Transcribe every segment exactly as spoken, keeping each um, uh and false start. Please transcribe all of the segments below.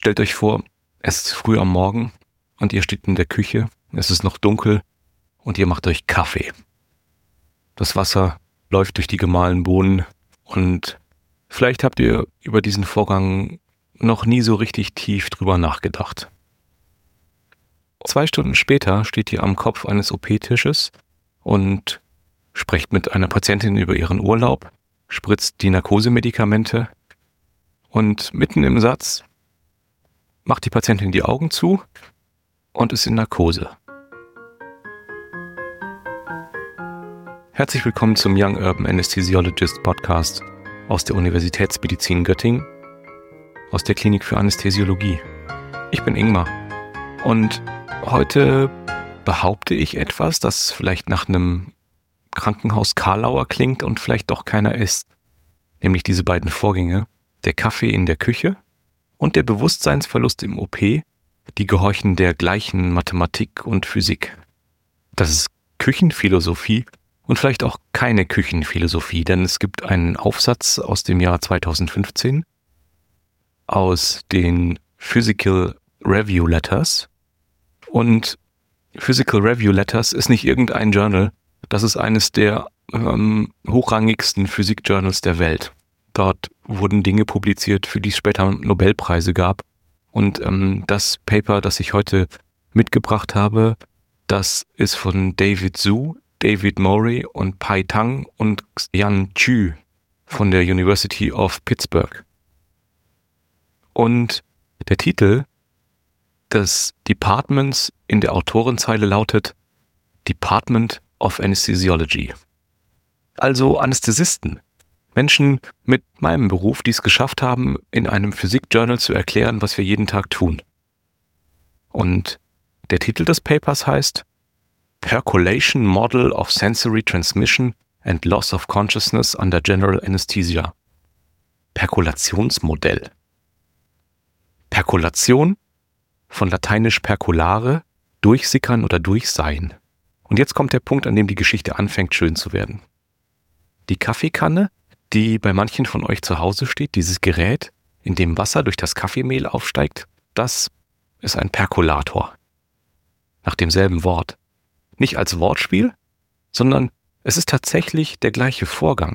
Stellt euch vor, es ist früh am Morgen und ihr steht in der Küche, es ist noch dunkel und ihr macht euch Kaffee. Das Wasser läuft durch die gemahlenen Bohnen und vielleicht habt ihr über diesen Vorgang noch nie so richtig tief drüber nachgedacht. Zwei Stunden später steht ihr am Kopf eines O P-Tisches und sprecht mit einer Patientin über ihren Urlaub, spritzt die Narkosemedikamente und mitten im Satz macht die Patientin die Augen zu und ist in Narkose. Herzlich willkommen zum Young Urban Anesthesiologist Podcast aus der Universitätsmedizin Göttingen, aus der Klinik für Anästhesiologie. Ich bin Ingmar und heute behaupte ich etwas, das vielleicht nach einem Krankenhaus-Karlauer klingt und vielleicht doch keiner ist. Nämlich diese beiden Vorgänge, der Kaffee in der Küche und der Bewusstseinsverlust im O P, die gehorchen der gleichen Mathematik und Physik. Das ist Küchenphilosophie und vielleicht auch keine Küchenphilosophie, denn es gibt einen Aufsatz aus dem Jahr zweitausendfünfzehn aus den Physical Review Letters. Und Physical Review Letters ist nicht irgendein Journal, das ist eines der ähm, hochrangigsten Physik-Journals der Welt. Dort wurden Dinge publiziert, für die es später Nobelpreise gab. Und ähm, das Paper, das ich heute mitgebracht habe, das ist von David Zhu, David Morey und Pai Tang und Yan Chu von der University of Pittsburgh. Und der Titel des Departments in der Autorenzeile lautet Department of Anesthesiology. Also Anästhesisten. Menschen mit meinem Beruf, die es geschafft haben, in einem Physik-Journal zu erklären, was wir jeden Tag tun. Und der Titel des Papers heißt Percolation Model of Sensory Transmission and Loss of Consciousness under General Anesthesia. Perkulationsmodell. Perkulation, von lateinisch perculare, durchsickern oder durchseien. Und jetzt kommt der Punkt, an dem die Geschichte anfängt, schön zu werden. Die Kaffeekanne, die bei manchen von euch zu Hause steht, dieses Gerät, in dem Wasser durch das Kaffeemehl aufsteigt, das ist ein Perkulator. Nach demselben Wort. Nicht als Wortspiel, sondern es ist tatsächlich der gleiche Vorgang.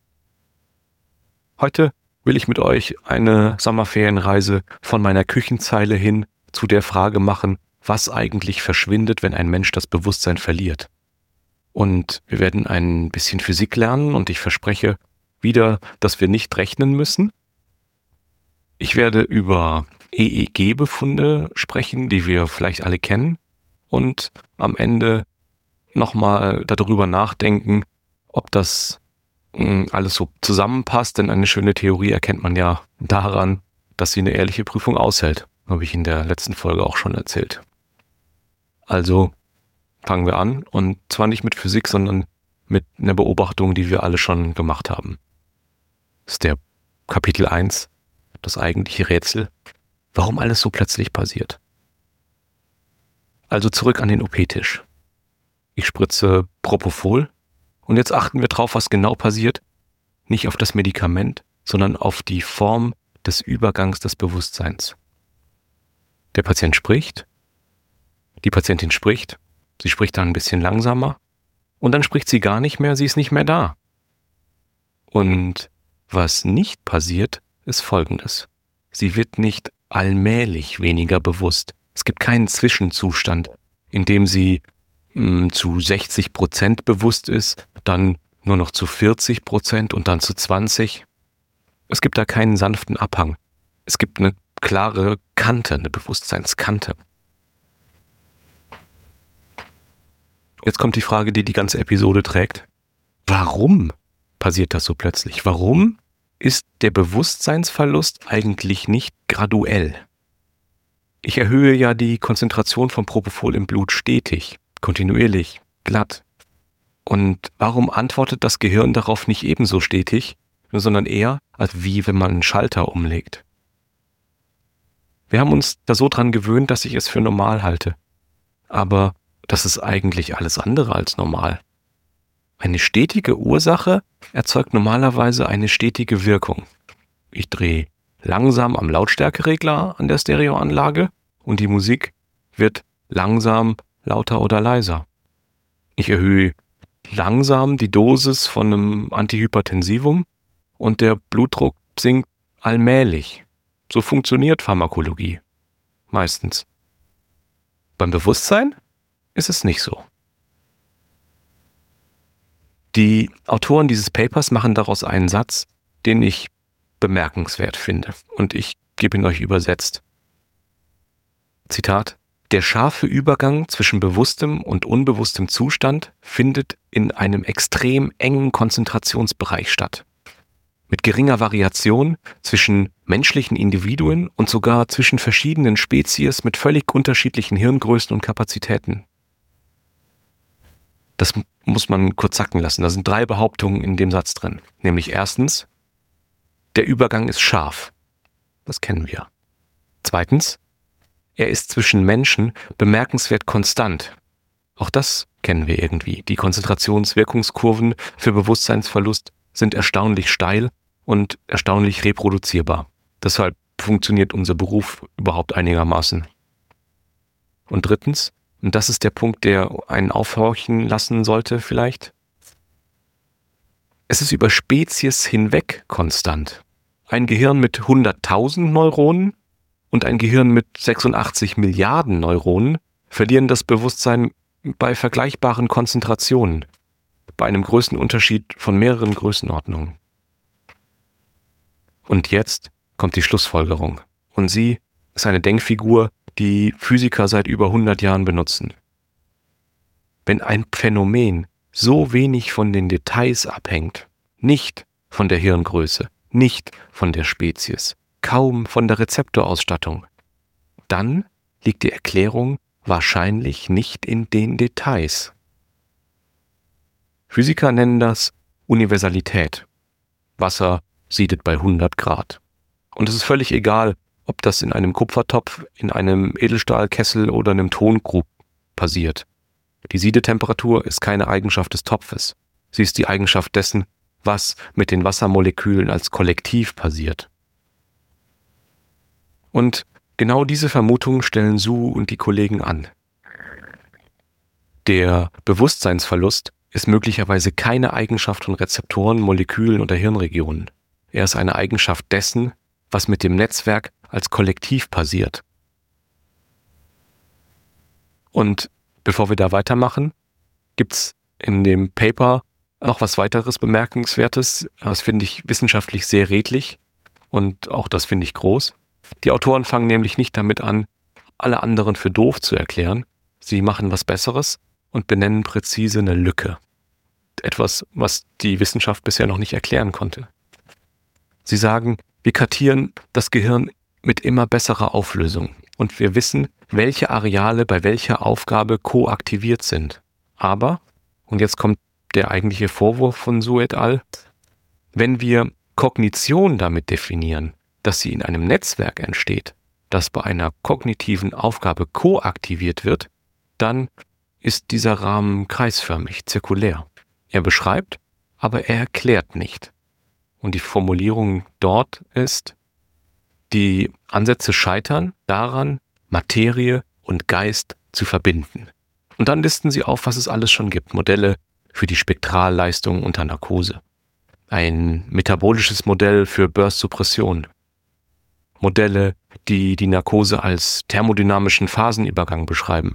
Heute will ich mit euch eine Sommerferienreise von meiner Küchenzeile hin zu der Frage machen, was eigentlich verschwindet, wenn ein Mensch das Bewusstsein verliert. Und wir werden ein bisschen Physik lernen und ich verspreche wieder, dass wir nicht rechnen müssen. Ich werde über E E G-Befunde sprechen, die wir vielleicht alle kennen und am Ende nochmal darüber nachdenken, ob das mh, alles so zusammenpasst, denn eine schöne Theorie erkennt man ja daran, dass sie eine ehrliche Prüfung aushält. Habe ich in der letzten Folge auch schon erzählt. Also fangen wir an und zwar nicht mit Physik, sondern mit einer Beobachtung, die wir alle schon gemacht haben. Das ist der Kapitel eins, das eigentliche Rätsel, warum alles so plötzlich passiert. Also zurück an den O P-Tisch. Ich spritze Propofol und jetzt achten wir drauf, was genau passiert. Nicht auf das Medikament, sondern auf die Form des Übergangs des Bewusstseins. Der Patient spricht, die Patientin spricht, sie spricht dann ein bisschen langsamer und dann spricht sie gar nicht mehr, sie ist nicht mehr da. Und was nicht passiert, ist Folgendes. Sie wird nicht allmählich weniger bewusst. Es gibt keinen Zwischenzustand, in dem sie mh, zu sechzig Prozent bewusst ist, dann nur noch zu vierzig Prozent und dann zu zwanzig. Es gibt da keinen sanften Abhang. Es gibt eine klare Kante, eine Bewusstseinskante. Jetzt kommt die Frage, die die ganze Episode trägt. Warum passiert das so plötzlich? Warum ist der Bewusstseinsverlust eigentlich nicht graduell? Ich erhöhe ja die Konzentration von Propofol im Blut stetig, kontinuierlich, glatt. Und warum antwortet das Gehirn darauf nicht ebenso stetig, sondern eher, als wie wenn man einen Schalter umlegt? Wir haben uns da so dran gewöhnt, dass ich es für normal halte. Aber das ist eigentlich alles andere als normal. Eine stetige Ursache erzeugt normalerweise eine stetige Wirkung. Ich drehe langsam am Lautstärkeregler an der Stereoanlage und die Musik wird langsam lauter oder leiser. Ich erhöhe langsam die Dosis von einem Antihypertensivum und der Blutdruck sinkt allmählich. So funktioniert Pharmakologie. Meistens. Beim Bewusstsein ist es nicht so. Die Autoren dieses Papers machen daraus einen Satz, den ich bemerkenswert finde. Und ich gebe ihn euch übersetzt. Zitat: Der scharfe Übergang zwischen bewusstem und unbewusstem Zustand findet in einem extrem engen Konzentrationsbereich statt. Mit geringer Variation zwischen menschlichen Individuen und sogar zwischen verschiedenen Spezies mit völlig unterschiedlichen Hirngrößen und Kapazitäten. Das muss man kurz sacken lassen. Da sind drei Behauptungen in dem Satz drin. Nämlich erstens, der Übergang ist scharf. Das kennen wir. Zweitens, er ist zwischen Menschen bemerkenswert konstant. Auch das kennen wir irgendwie. Die Konzentrationswirkungskurven für Bewusstseinsverlust sind erstaunlich steil und erstaunlich reproduzierbar. Deshalb funktioniert unser Beruf überhaupt einigermaßen. Und drittens, und das ist der Punkt, der einen aufhorchen lassen sollte vielleicht, es ist über Spezies hinweg konstant. Ein Gehirn mit hunderttausend Neuronen und ein Gehirn mit sechsundachtzig Milliarden Neuronen verlieren das Bewusstsein bei vergleichbaren Konzentrationen, bei einem Größenunterschied von mehreren Größenordnungen. Und jetzt kommt die Schlussfolgerung. Und sie ist eine Denkfigur, die Physiker seit über hundert Jahren benutzen. Wenn ein Phänomen so wenig von den Details abhängt, nicht von der Hirngröße, nicht von der Spezies, kaum von der Rezeptorausstattung, dann liegt die Erklärung wahrscheinlich nicht in den Details. Physiker nennen das Universalität. Wasser siedet bei hundert Grad. Und es ist völlig egal, ob das in einem Kupfertopf, in einem Edelstahlkessel oder einem Tonkrug passiert. Die Siedetemperatur ist keine Eigenschaft des Topfes. Sie ist die Eigenschaft dessen, was mit den Wassermolekülen als Kollektiv passiert. Und genau diese Vermutung stellen Su und die Kollegen an. Der Bewusstseinsverlust ist möglicherweise keine Eigenschaft von Rezeptoren, Molekülen oder Hirnregionen. Er ist eine Eigenschaft dessen, was mit dem Netzwerk als Kollektiv passiert. Und bevor wir da weitermachen, gibt es in dem Paper noch was weiteres Bemerkenswertes. Das finde ich wissenschaftlich sehr redlich und auch das finde ich groß. Die Autoren fangen nämlich nicht damit an, alle anderen für doof zu erklären. Sie machen was Besseres und benennen präzise eine Lücke. Etwas, was die Wissenschaft bisher noch nicht erklären konnte. Sie sagen, wir kartieren das Gehirn mit immer besserer Auflösung und wir wissen, welche Areale bei welcher Aufgabe koaktiviert sind. Aber, und jetzt kommt der eigentliche Vorwurf von Su et al., wenn wir Kognition damit definieren, dass sie in einem Netzwerk entsteht, das bei einer kognitiven Aufgabe koaktiviert wird, dann ist dieser Rahmen kreisförmig, zirkulär. Er beschreibt, aber er erklärt nicht. Und die Formulierung dort ist, die Ansätze scheitern daran, Materie und Geist zu verbinden. Und dann listen sie auf, was es alles schon gibt. Modelle für die Spektralleistung unter Narkose. Ein metabolisches Modell für Burst-Suppression. Modelle, die die Narkose als thermodynamischen Phasenübergang beschreiben.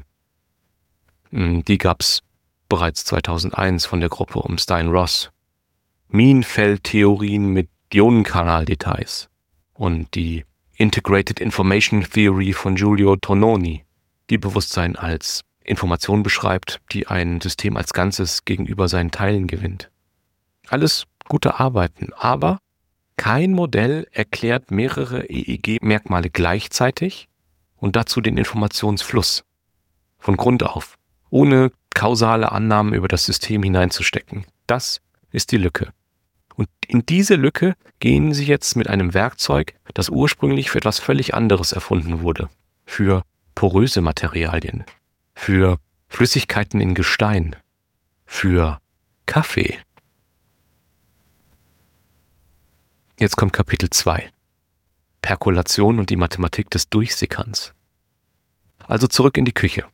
Die gab es bereits zweitausendeins von der Gruppe um Stein-Ross. Minenfeldtheorien mit Ionenkanaldetails und die Integrated Information Theory von Giulio Tononi, die Bewusstsein als Information beschreibt, die ein System als Ganzes gegenüber seinen Teilen gewinnt. Alles gute Arbeiten, aber kein Modell erklärt mehrere E E G-Merkmale gleichzeitig und dazu den Informationsfluss von Grund auf, ohne kausale Annahmen über das System hineinzustecken. Das ist die Lücke. Und in diese Lücke gehen sie jetzt mit einem Werkzeug, das ursprünglich für etwas völlig anderes erfunden wurde. Für poröse Materialien, für Flüssigkeiten in Gestein, für Kaffee. Jetzt kommt Kapitel zwei. Perkolation und die Mathematik des Durchsickerns. Also zurück in die Küche.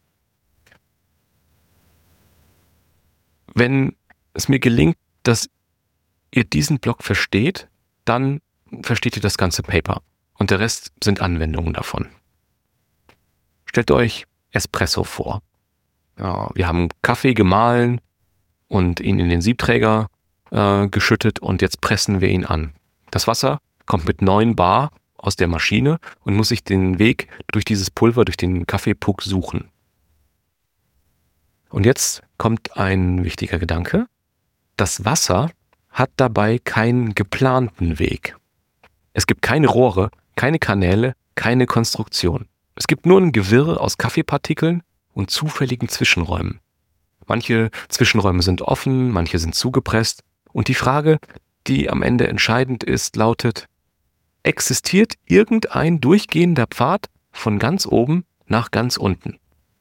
Wenn es mir gelingt, dass ihr diesen Block versteht, dann versteht ihr das ganze Paper und der Rest sind Anwendungen davon. Stellt euch Espresso vor. Ja, wir haben Kaffee gemahlen und ihn in den Siebträger äh, geschüttet und jetzt pressen wir ihn an. Das Wasser kommt mit neun Bar aus der Maschine und muss sich den Weg durch dieses Pulver, durch den Kaffeepuck suchen. Und jetzt kommt ein wichtiger Gedanke. Das Wasser hat dabei keinen geplanten Weg. Es gibt keine Rohre, keine Kanäle, keine Konstruktion. Es gibt nur ein Gewirr aus Kaffeepartikeln und zufälligen Zwischenräumen. Manche Zwischenräume sind offen, manche sind zugepresst. Und die Frage, die am Ende entscheidend ist, lautet: Existiert irgendein durchgehender Pfad von ganz oben nach ganz unten?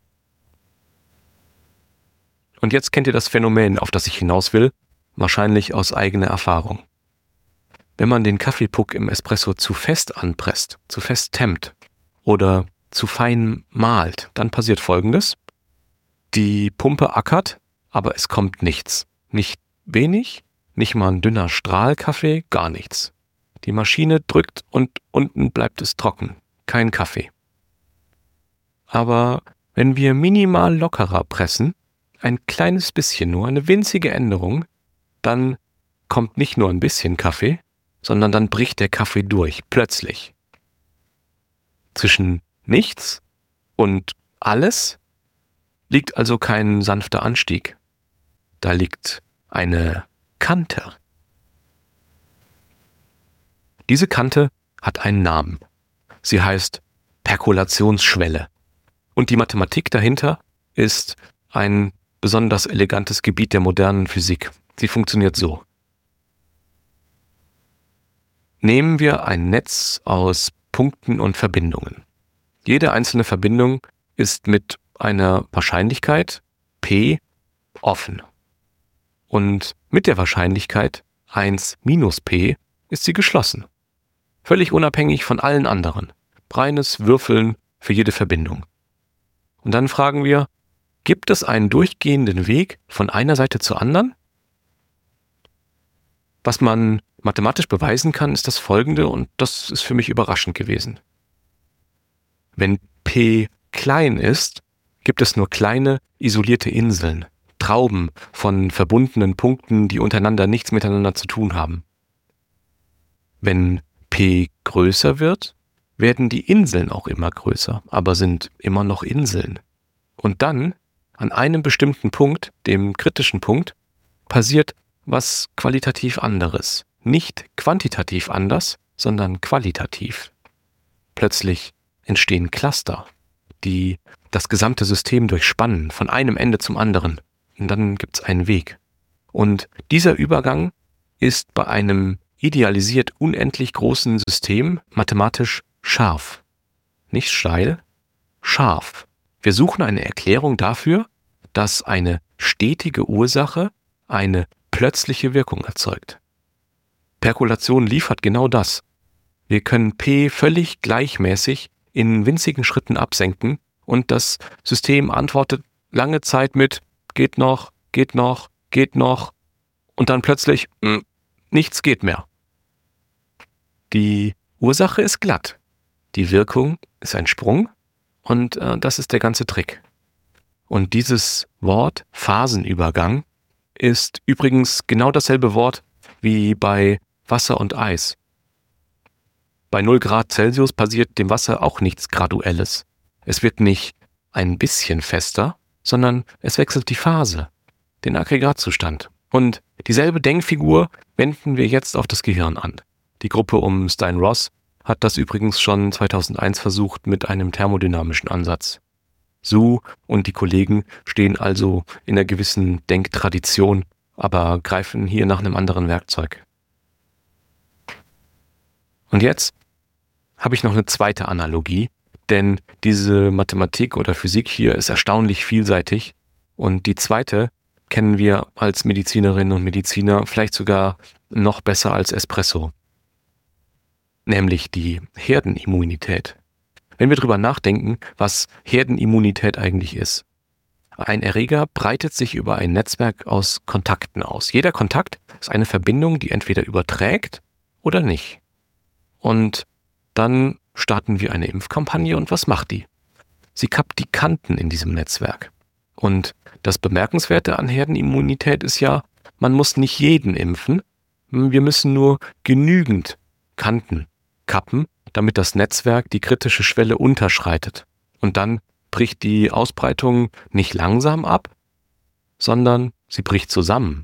Und jetzt kennt ihr das Phänomen, auf das ich hinaus will, wahrscheinlich aus eigener Erfahrung. Wenn man den Kaffeepuck im Espresso zu fest anpresst, zu fest temmt oder zu fein mahlt, dann passiert Folgendes. Die Pumpe ackert, aber es kommt nichts. Nicht wenig, nicht mal ein dünner Strahl Kaffee, gar nichts. Die Maschine drückt und unten bleibt es trocken. Kein Kaffee. Aber wenn wir minimal lockerer pressen, ein kleines bisschen nur, eine winzige Änderung, dann kommt nicht nur ein bisschen Kaffee, sondern dann bricht der Kaffee durch, plötzlich. Zwischen nichts und alles liegt also kein sanfter Anstieg. Da liegt eine Kante. Diese Kante hat einen Namen. Sie heißt Perkolationsschwelle. Und die Mathematik dahinter ist ein besonders elegantes Gebiet der modernen Physik. Sie funktioniert so. Nehmen wir ein Netz aus Punkten und Verbindungen. Jede einzelne Verbindung ist mit einer Wahrscheinlichkeit P offen. Und mit der Wahrscheinlichkeit eins minus P ist sie geschlossen. Völlig unabhängig von allen anderen. Reines Würfeln für jede Verbindung. Und dann fragen wir, gibt es einen durchgehenden Weg von einer Seite zur anderen? Was man mathematisch beweisen kann, ist das Folgende, und das ist für mich überraschend gewesen. Wenn P klein ist, gibt es nur kleine, isolierte Inseln, Trauben von verbundenen Punkten, die untereinander nichts miteinander zu tun haben. Wenn P größer wird, werden die Inseln auch immer größer, aber sind immer noch Inseln. Und dann, an einem bestimmten Punkt, dem kritischen Punkt, passiert was qualitativ anderes. Nicht quantitativ anders, sondern qualitativ. Plötzlich entstehen Cluster, die das gesamte System durchspannen, von einem Ende zum anderen. Und dann gibt es einen Weg. Und dieser Übergang ist bei einem idealisiert unendlich großen System mathematisch scharf. Nicht steil, scharf. Wir suchen eine Erklärung dafür, dass eine stetige Ursache eine plötzliche Wirkung erzeugt. Perkolation liefert genau das. Wir können P völlig gleichmäßig in winzigen Schritten absenken und das System antwortet lange Zeit mit geht noch, geht noch, geht noch und dann plötzlich mh, nichts geht mehr. Die Ursache ist glatt. Die Wirkung ist ein Sprung und äh, das ist der ganze Trick. Und dieses Wort Phasenübergang ist übrigens genau dasselbe Wort wie bei Wasser und Eis. Bei null Grad Celsius passiert dem Wasser auch nichts Graduelles. Es wird nicht ein bisschen fester, sondern es wechselt die Phase, den Aggregatzustand. Und dieselbe Denkfigur wenden wir jetzt auf das Gehirn an. Die Gruppe um Stein-Ross hat das übrigens schon zweitausendeins versucht mit einem thermodynamischen Ansatz. Su und die Kollegen stehen also in einer gewissen Denktradition, aber greifen hier nach einem anderen Werkzeug. Und jetzt habe ich noch eine zweite Analogie, denn diese Mathematik oder Physik hier ist erstaunlich vielseitig und die zweite kennen wir als Medizinerinnen und Mediziner vielleicht sogar noch besser als Espresso. nämlich die Herdenimmunität. Wenn wir drüber nachdenken, was Herdenimmunität eigentlich ist. Ein Erreger breitet sich über ein Netzwerk aus Kontakten aus. Jeder Kontakt ist eine Verbindung, die entweder überträgt oder nicht. Und dann starten wir eine Impfkampagne und was macht die? Sie kappt die Kanten in diesem Netzwerk. Und das Bemerkenswerte an Herdenimmunität ist ja, man muss nicht jeden impfen, wir müssen nur genügend Kanten kappen, damit das Netzwerk die kritische Schwelle unterschreitet. Und dann bricht die Ausbreitung nicht langsam ab, sondern sie bricht zusammen.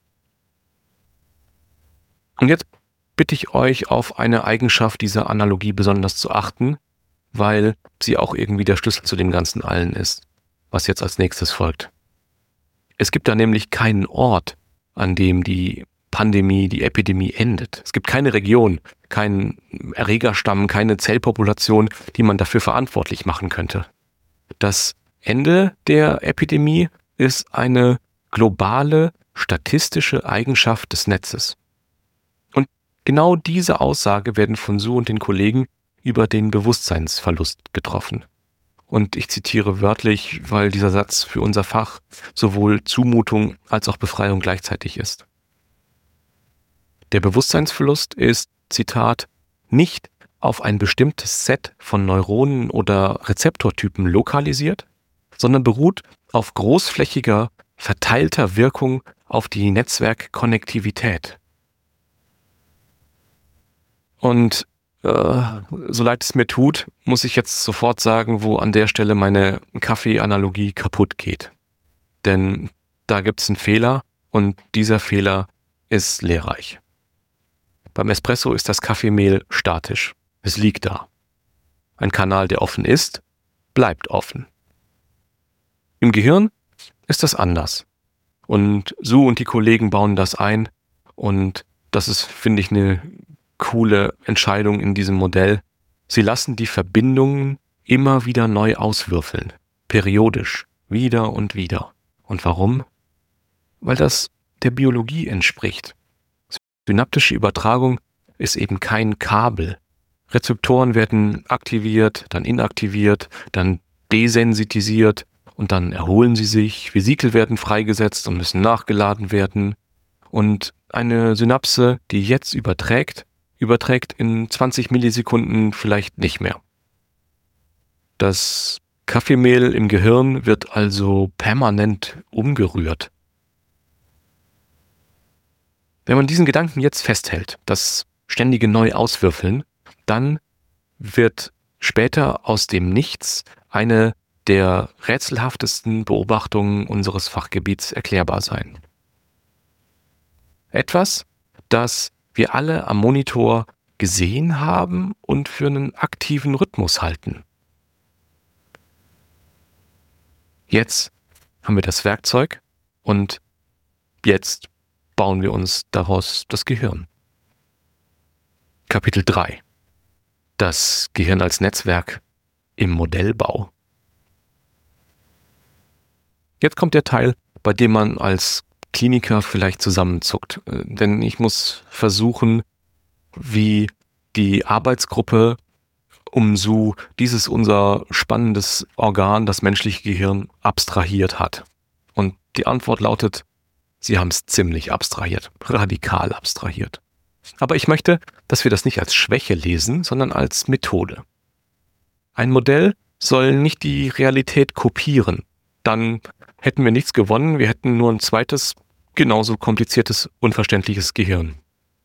Und jetzt bitte ich euch, auf eine Eigenschaft dieser Analogie besonders zu achten, weil sie auch irgendwie der Schlüssel zu dem ganzen Allen ist, was jetzt als nächstes folgt. Es gibt da nämlich keinen Ort, an dem die Pandemie, die Epidemie endet. Es gibt keine Region, keinen Erregerstamm, keine Zellpopulation, die man dafür verantwortlich machen könnte. Das Ende der Epidemie ist eine globale statistische Eigenschaft des Netzes. Und genau diese Aussage werden von Su und den Kollegen über den Bewusstseinsverlust getroffen. Und ich zitiere wörtlich, weil dieser Satz für unser Fach sowohl Zumutung als auch Befreiung gleichzeitig ist. Der Bewusstseinsverlust ist, Zitat, nicht auf ein bestimmtes Set von Neuronen oder Rezeptortypen lokalisiert, sondern beruht auf großflächiger, verteilter Wirkung auf die Netzwerkkonnektivität. Und äh, so leid es mir tut, muss ich jetzt sofort sagen, wo an der Stelle meine Kaffee-Analogie kaputt geht. Denn da gibt es einen Fehler und dieser Fehler ist lehrreich. Beim Espresso ist das Kaffeemehl statisch. Es liegt da. Ein Kanal, der offen ist, bleibt offen. Im Gehirn ist das anders. Und Su und die Kollegen bauen das ein. Und das ist, finde ich, eine coole Entscheidung in diesem Modell. Sie lassen die Verbindungen immer wieder neu auswürfeln. Periodisch. Wieder und wieder. Und warum? Weil das der Biologie entspricht. Synaptische Übertragung ist eben kein Kabel. Rezeptoren werden aktiviert, dann inaktiviert, dann desensitisiert und dann erholen sie sich. Vesikel werden freigesetzt und müssen nachgeladen werden. Und eine Synapse, die jetzt überträgt, überträgt in zwanzig Millisekunden vielleicht nicht mehr. Das Kaffeemehl im Gehirn wird also permanent umgerührt. Wenn man diesen Gedanken jetzt festhält, das ständige Neu-Auswürfeln, dann wird später aus dem Nichts eine der rätselhaftesten Beobachtungen unseres Fachgebiets erklärbar sein. Etwas, das wir alle am Monitor gesehen haben und für einen aktiven Rhythmus halten. Jetzt haben wir das Werkzeug und jetzt bauen wir uns daraus das Gehirn. Kapitel drei. Das Gehirn als Netzwerk im Modellbau. Jetzt kommt der Teil, bei dem man als Kliniker vielleicht zusammenzuckt. Denn ich muss versuchen, wie die Arbeitsgruppe um Su dieses unser spannendes Organ, das menschliche Gehirn, abstrahiert hat. Und die Antwort lautet, sie haben es ziemlich abstrahiert, radikal abstrahiert. Aber ich möchte, dass wir das nicht als Schwäche lesen, sondern als Methode. Ein Modell soll nicht die Realität kopieren. Dann hätten wir nichts gewonnen, wir hätten nur ein zweites, genauso kompliziertes, unverständliches Gehirn.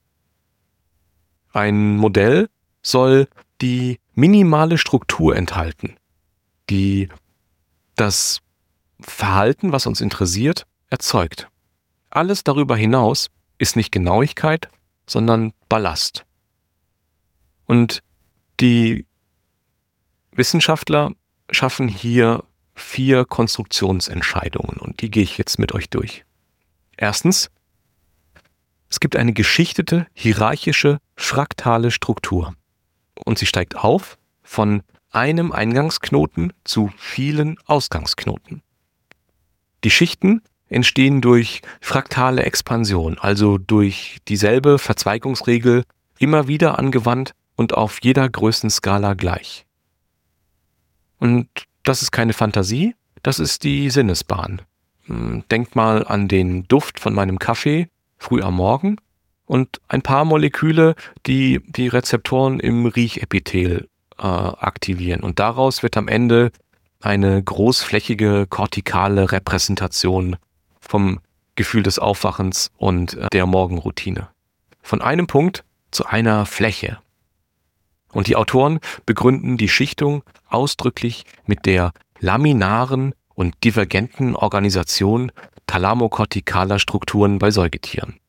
Ein Modell soll die minimale Struktur enthalten, die das Verhalten, was uns interessiert, erzeugt. Alles darüber hinaus ist nicht Genauigkeit, sondern Ballast. Und die Wissenschaftler schaffen hier vier Konstruktionsentscheidungen und die gehe ich jetzt mit euch durch. Erstens, es gibt eine geschichtete, hierarchische, fraktale Struktur und sie steigt auf von einem Eingangsknoten zu vielen Ausgangsknoten. Die Schichten entstehen durch fraktale Expansion, also durch dieselbe Verzweigungsregel immer wieder angewandt und auf jeder Größenskala gleich. Und das ist keine Fantasie, das ist die Sinnesbahn. Denkt mal an den Duft von meinem Kaffee früh am Morgen und ein paar Moleküle, die die Rezeptoren im Riechepithel äh, aktivieren. Und daraus wird am Ende eine großflächige kortikale Repräsentation vom Gefühl des Aufwachens und äh, der Morgenroutine. Von einem Punkt zu einer Fläche. Und die Autoren begründen die Schichtung ausdrücklich mit der laminaren und divergenten Organisation thalamokortikaler Strukturen bei Säugetieren.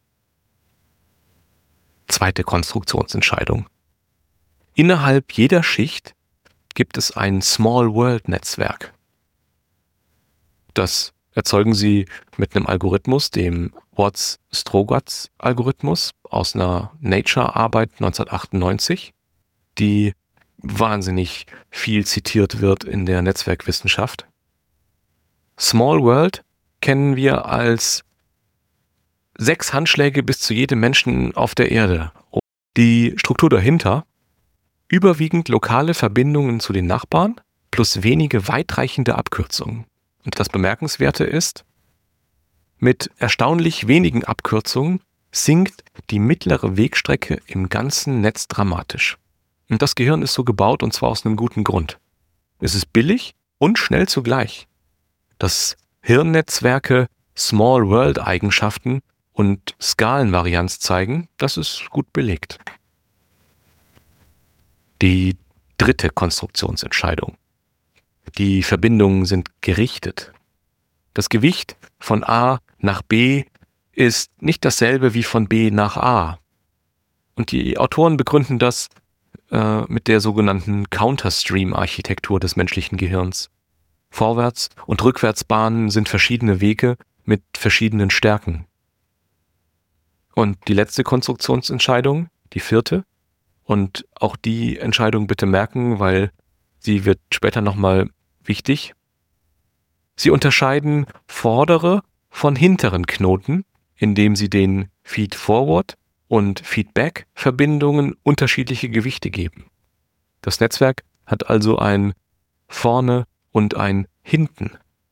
Zweite Konstruktionsentscheidung. Innerhalb jeder Schicht gibt es ein Small-World-Netzwerk. Das erzeugen sie mit einem Algorithmus, dem Watts-Strogatz-Algorithmus aus einer Nature-Arbeit neunzehnhundertachtundneunzig, die wahnsinnig viel zitiert wird in der Netzwerkwissenschaft. Small World kennen wir als sechs Handschläge bis zu jedem Menschen auf der Erde. Die Struktur dahinter, überwiegend lokale Verbindungen zu den Nachbarn plus wenige weitreichende Abkürzungen. Und das Bemerkenswerte ist, mit erstaunlich wenigen Abkürzungen sinkt die mittlere Wegstrecke im ganzen Netz dramatisch. Und das Gehirn ist so gebaut, und zwar aus einem guten Grund. Es ist billig und schnell zugleich. Dass Hirnnetzwerke Small-World-Eigenschaften und Skalenvarianz zeigen, das ist gut belegt. Die dritte Konstruktionsentscheidung. Die Verbindungen sind gerichtet. Das Gewicht von A nach B ist nicht dasselbe wie von B nach A. Und die Autoren begründen das äh, mit der sogenannten Counterstream-Architektur des menschlichen Gehirns. Vorwärts- und Rückwärtsbahnen sind verschiedene Wege mit verschiedenen Stärken. Und die letzte Konstruktionsentscheidung, die vierte, und auch die Entscheidung bitte merken, weil sie wird später nochmal wichtig. Sie unterscheiden vordere von hinteren Knoten, indem sie den Feed-Forward- und Feedback-Verbindungen unterschiedliche Gewichte geben. Das Netzwerk hat also ein vorne und ein hinten.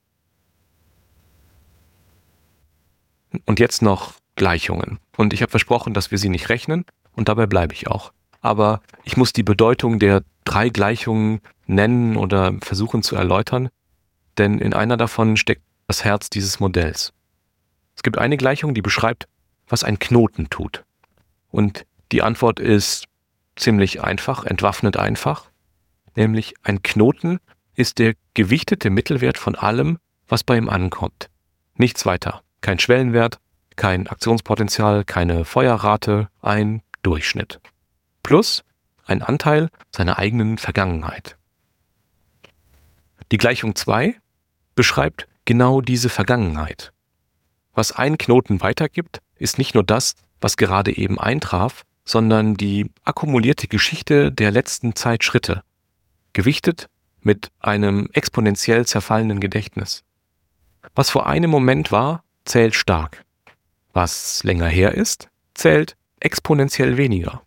Und jetzt noch Gleichungen. Und ich habe versprochen, dass wir sie nicht rechnen, und dabei bleibe ich auch. Aber ich muss die Bedeutung der drei Gleichungen nennen oder versuchen zu erläutern, denn in einer davon steckt das Herz dieses Modells. Es gibt eine Gleichung, die beschreibt, was ein Knoten tut. Und die Antwort ist ziemlich einfach, entwaffnend einfach, nämlich ein Knoten ist der gewichtete Mittelwert von allem, was bei ihm ankommt. Nichts weiter. Kein Schwellenwert, kein Aktionspotenzial, keine Feuerrate, ein Durchschnitt. Plus ein Anteil seiner eigenen Vergangenheit. Die Gleichung zwei beschreibt genau diese Vergangenheit. Was ein Knoten weitergibt, ist nicht nur das, was gerade eben eintraf, sondern die akkumulierte Geschichte der letzten Zeitschritte, gewichtet mit einem exponentiell zerfallenden Gedächtnis. Was vor einem Moment war, zählt stark. Was länger her ist, zählt exponentiell weniger.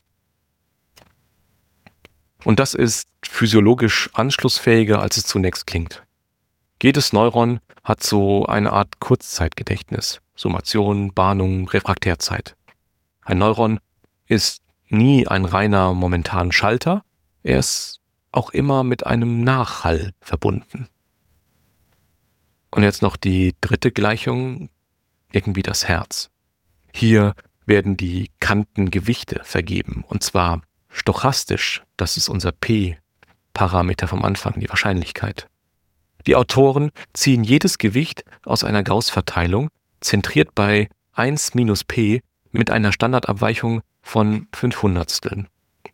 Und das ist physiologisch anschlussfähiger, als es zunächst klingt. Jedes Neuron hat so eine Art Kurzzeitgedächtnis, Summation, Bahnung, Refraktärzeit. Ein Neuron ist nie ein reiner momentaner Schalter, er ist auch immer mit einem Nachhall verbunden. Und jetzt noch die dritte Gleichung, irgendwie das Herz. Hier werden die Kantengewichte vergeben, und zwar stochastisch, das ist unser P-Parameter vom Anfang, die Wahrscheinlichkeit. Die Autoren ziehen jedes Gewicht aus einer Gauß-Verteilung, zentriert bei eins minus P mit einer Standardabweichung von fünf Hundertsteln.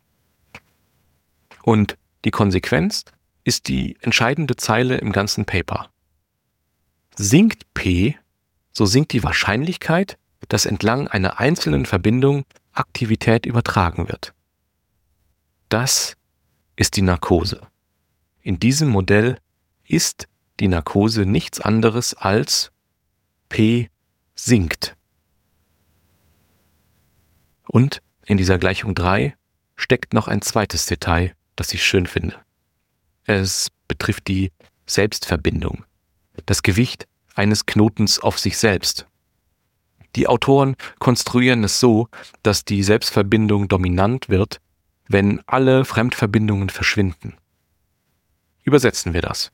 Und die Konsequenz ist die entscheidende Zeile im ganzen Paper. Sinkt P, so sinkt die Wahrscheinlichkeit, dass entlang einer einzelnen Verbindung Aktivität übertragen wird. Das ist die Narkose. In diesem Modell ist die Narkose nichts anderes als P sinkt. Und in dieser Gleichung drei steckt noch ein zweites Detail, das ich schön finde. Es betrifft die Selbstverbindung, das Gewicht eines Knotens auf sich selbst. Die Autoren konstruieren es so, dass die Selbstverbindung dominant wird, wenn alle Fremdverbindungen verschwinden. Übersetzen wir das.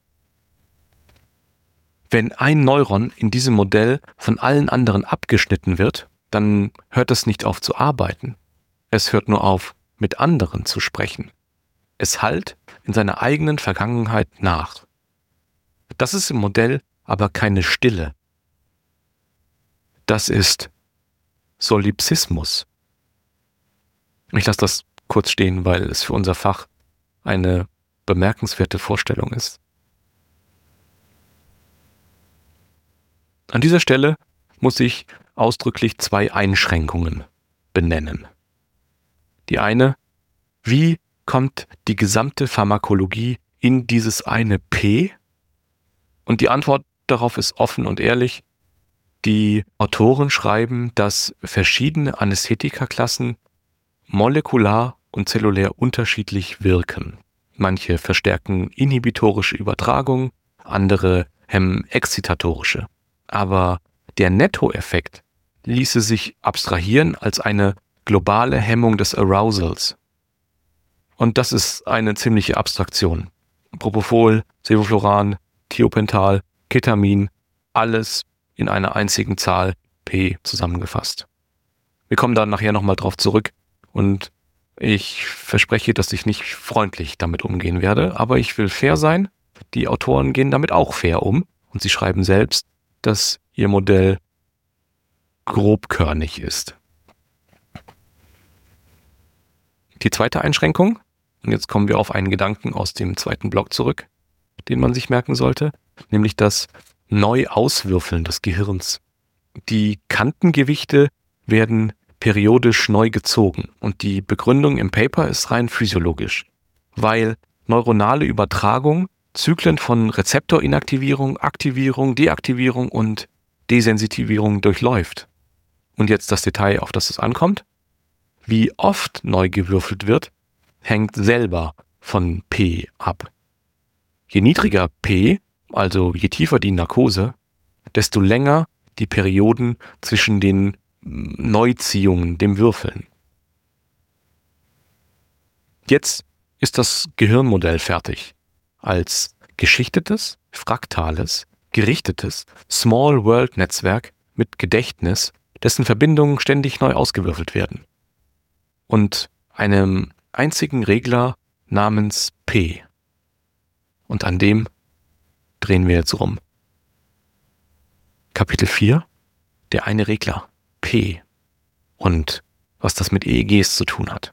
Wenn ein Neuron in diesem Modell von allen anderen abgeschnitten wird, dann hört es nicht auf zu arbeiten. Es hört nur auf, mit anderen zu sprechen. Es hallt in seiner eigenen Vergangenheit nach. Das ist im Modell aber keine Stille. Das ist Solipsismus. Ich lasse das kurz stehen, weil es für unser Fach eine bemerkenswerte Vorstellung ist. An dieser Stelle muss ich ausdrücklich zwei Einschränkungen benennen. Die eine, wie kommt die gesamte Pharmakologie in dieses eine P? Und die Antwort darauf ist offen und ehrlich. Die Autoren schreiben, dass verschiedene Anästhetikerklassen molekular und zellulär unterschiedlich wirken. Manche verstärken inhibitorische Übertragung, andere hemmen exzitatorische. Aber der Nettoeffekt ließe sich abstrahieren als eine globale Hemmung des Arousals. Und das ist eine ziemliche Abstraktion. Propofol, Sevofluran, Thiopental, Ketamin, alles in einer einzigen Zahl P zusammengefasst. Wir kommen da nachher nochmal drauf zurück und ich verspreche, dass ich nicht freundlich damit umgehen werde, aber ich will fair sein. Die Autoren gehen damit auch fair um und sie schreiben selbst, dass ihr Modell grobkörnig ist. Die zweite Einschränkung, und jetzt kommen wir auf einen Gedanken aus dem zweiten Block zurück, den man sich merken sollte, nämlich das Neuauswürfeln des Gehirns. Die Kantengewichte werden periodisch neu gezogen und die Begründung im Paper ist rein physiologisch, weil neuronale Übertragung Zyklen von Rezeptorinaktivierung, Aktivierung, Deaktivierung und Desensitivierung durchläuft. Und jetzt das Detail, auf das es ankommt. Wie oft neu gewürfelt wird, hängt selber von P ab. Je niedriger P, also je tiefer die Narkose, desto länger die Perioden zwischen den Neuziehungen, dem Würfeln. Jetzt ist das Gehirnmodell fertig. Als geschichtetes, fraktales, gerichtetes Small-World-Netzwerk mit Gedächtnis, dessen Verbindungen ständig neu ausgewürfelt werden. Und einem einzigen Regler namens P. Und an dem drehen wir jetzt rum. Kapitel vier, der eine Regler, P. Und was das mit E E Gs zu tun hat.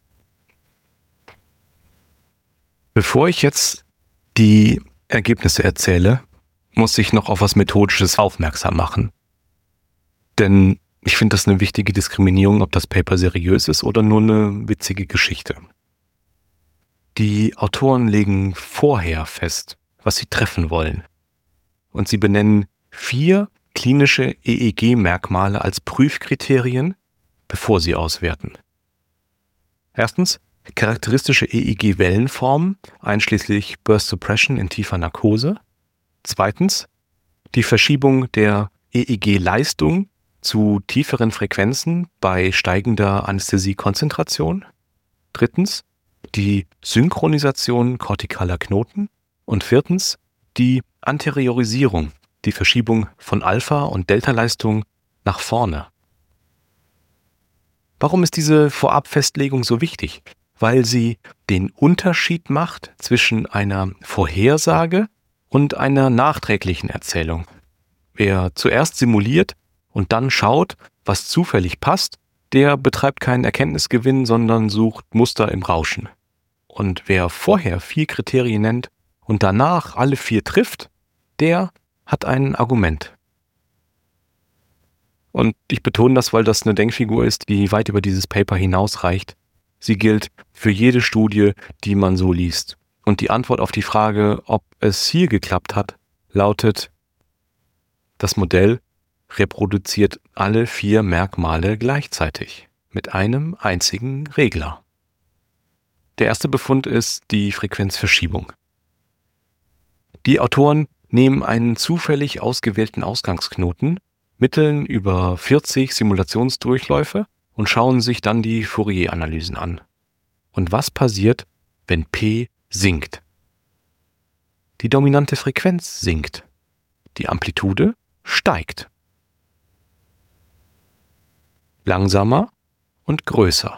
Bevor ich jetzt die Ergebnisse erzähle, muss ich noch auf was Methodisches aufmerksam machen. Denn ich finde das eine wichtige Diskriminierung, ob das Paper seriös ist oder nur eine witzige Geschichte. Die Autoren legen vorher fest, was sie treffen wollen. Und sie benennen vier klinische E E G-Merkmale als Prüfkriterien, bevor sie auswerten. Erstens, charakteristische E E G-Wellenformen, einschließlich Burst Suppression in tiefer Narkose. Zweitens, die Verschiebung der E E G-Leistung zu tieferen Frequenzen bei steigender Anästhesiekonzentration. Drittens, die Synchronisation kortikaler Knoten. Und viertens, die Anteriorisierung, die Verschiebung von Alpha- und Delta-Leistung nach vorne. Warum ist diese Vorabfestlegung so wichtig? Weil sie den Unterschied macht zwischen einer Vorhersage und einer nachträglichen Erzählung. Wer zuerst simuliert und dann schaut, was zufällig passt, der betreibt keinen Erkenntnisgewinn, sondern sucht Muster im Rauschen. Und wer vorher vier Kriterien nennt und danach alle vier trifft, der hat ein Argument. Und ich betone das, weil das eine Denkfigur ist, die weit über dieses Paper hinausreicht. Sie gilt für jede Studie, die man so liest. Und die Antwort auf die Frage, ob es hier geklappt hat, lautet: Das Modell reproduziert alle vier Merkmale gleichzeitig mit einem einzigen Regler. Der erste Befund ist die Frequenzverschiebung. Die Autoren nehmen einen zufällig ausgewählten Ausgangsknoten, mitteln über vierzig Simulationsdurchläufe und schauen sich dann die Fourier-Analysen an. Und was passiert, wenn P sinkt? Die dominante Frequenz sinkt. Die Amplitude steigt. Langsamer und größer.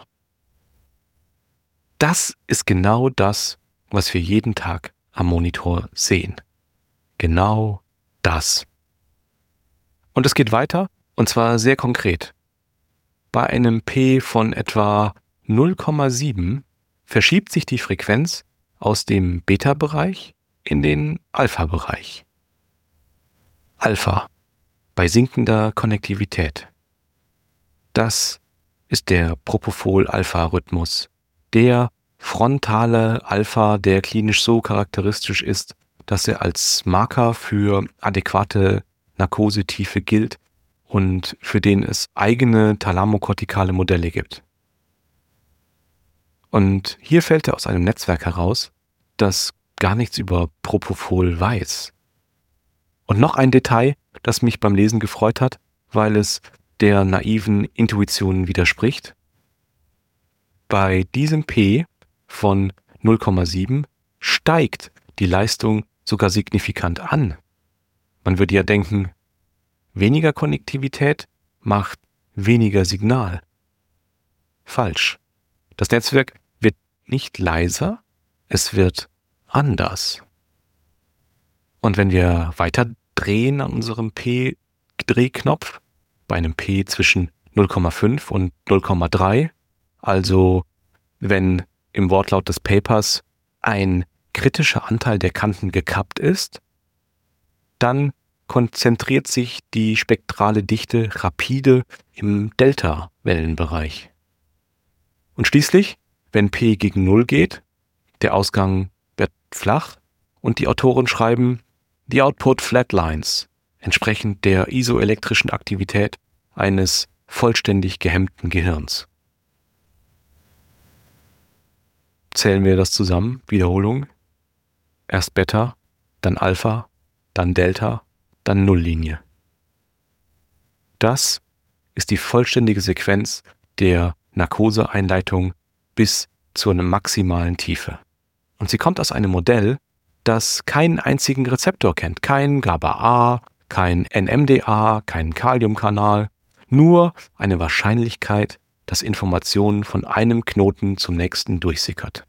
Das ist genau das, was wir jeden Tag am Monitor sehen. Genau das. Und es geht weiter, und zwar sehr konkret. Bei einem P von etwa null Komma sieben verschiebt sich die Frequenz aus dem Beta-Bereich in den Alpha-Bereich. Alpha bei sinkender Konnektivität. Das ist der Propofol-Alpha-Rhythmus, der frontale Alpha, der klinisch so charakteristisch ist, dass er als Marker für adäquate Narkosetiefe gilt und für den es eigene thalamokortikale Modelle gibt. Und hier fällt er aus einem Netzwerk heraus, das gar nichts über Propofol weiß. Und noch ein Detail, das mich beim Lesen gefreut hat, weil es der naiven Intuition widerspricht. Bei diesem P von null Komma sieben steigt die Leistung sogar signifikant an. Man würde ja denken, weniger Konnektivität macht weniger Signal. Falsch. Das Netzwerk wird nicht leiser, es wird anders. Und wenn wir weiter drehen an unserem P-Drehknopf, bei einem P zwischen null Komma fünf und null Komma drei, also wenn im Wortlaut des Papers ein kritischer Anteil der Kanten gekappt ist, dann konzentriert sich die spektrale Dichte rapide im Delta-Wellenbereich. Und schließlich, wenn P gegen Null geht, der Ausgang wird flach und die Autoren schreiben, the output flatlines, entsprechend der isoelektrischen Aktivität eines vollständig gehemmten Gehirns. Zählen wir das zusammen, Wiederholung, erst Beta, dann Alpha, dann Delta, dann Nulllinie. Das ist die vollständige Sequenz der Narkoseeinleitung bis zu einer maximalen Tiefe. Und sie kommt aus einem Modell, das keinen einzigen Rezeptor kennt, kein GABA A, kein N M D A, keinen Kaliumkanal, nur eine Wahrscheinlichkeit, dass Informationen von einem Knoten zum nächsten durchsickert.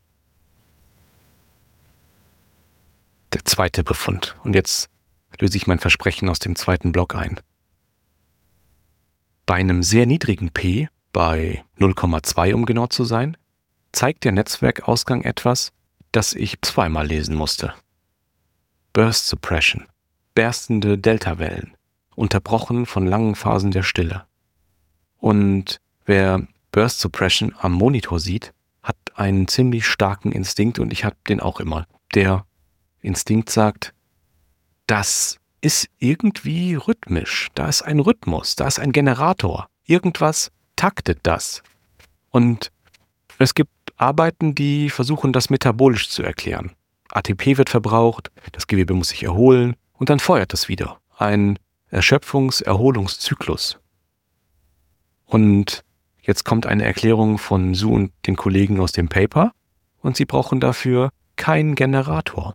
Der zweite Befund. Und jetzt löse ich mein Versprechen aus dem zweiten Block ein. Bei einem sehr niedrigen P, bei null Komma zwei um genau zu sein, zeigt der Netzwerkausgang etwas, das ich zweimal lesen musste. Burst Suppression, berstende Deltawellen, unterbrochen von langen Phasen der Stille. Und wer Burst Suppression am Monitor sieht, hat einen ziemlich starken Instinkt und ich habe den auch immer. Der Instinkt sagt, das ist irgendwie rhythmisch, da ist ein Rhythmus, da ist ein Generator, irgendwas taktet das. Und es gibt Arbeiten, die versuchen, das metabolisch zu erklären. A T P wird verbraucht, das Gewebe muss sich erholen und dann feuert es wieder. Ein Erschöpfungs-Erholungszyklus. Und jetzt kommt eine Erklärung von Su und den Kollegen aus dem Paper und sie brauchen dafür keinen Generator.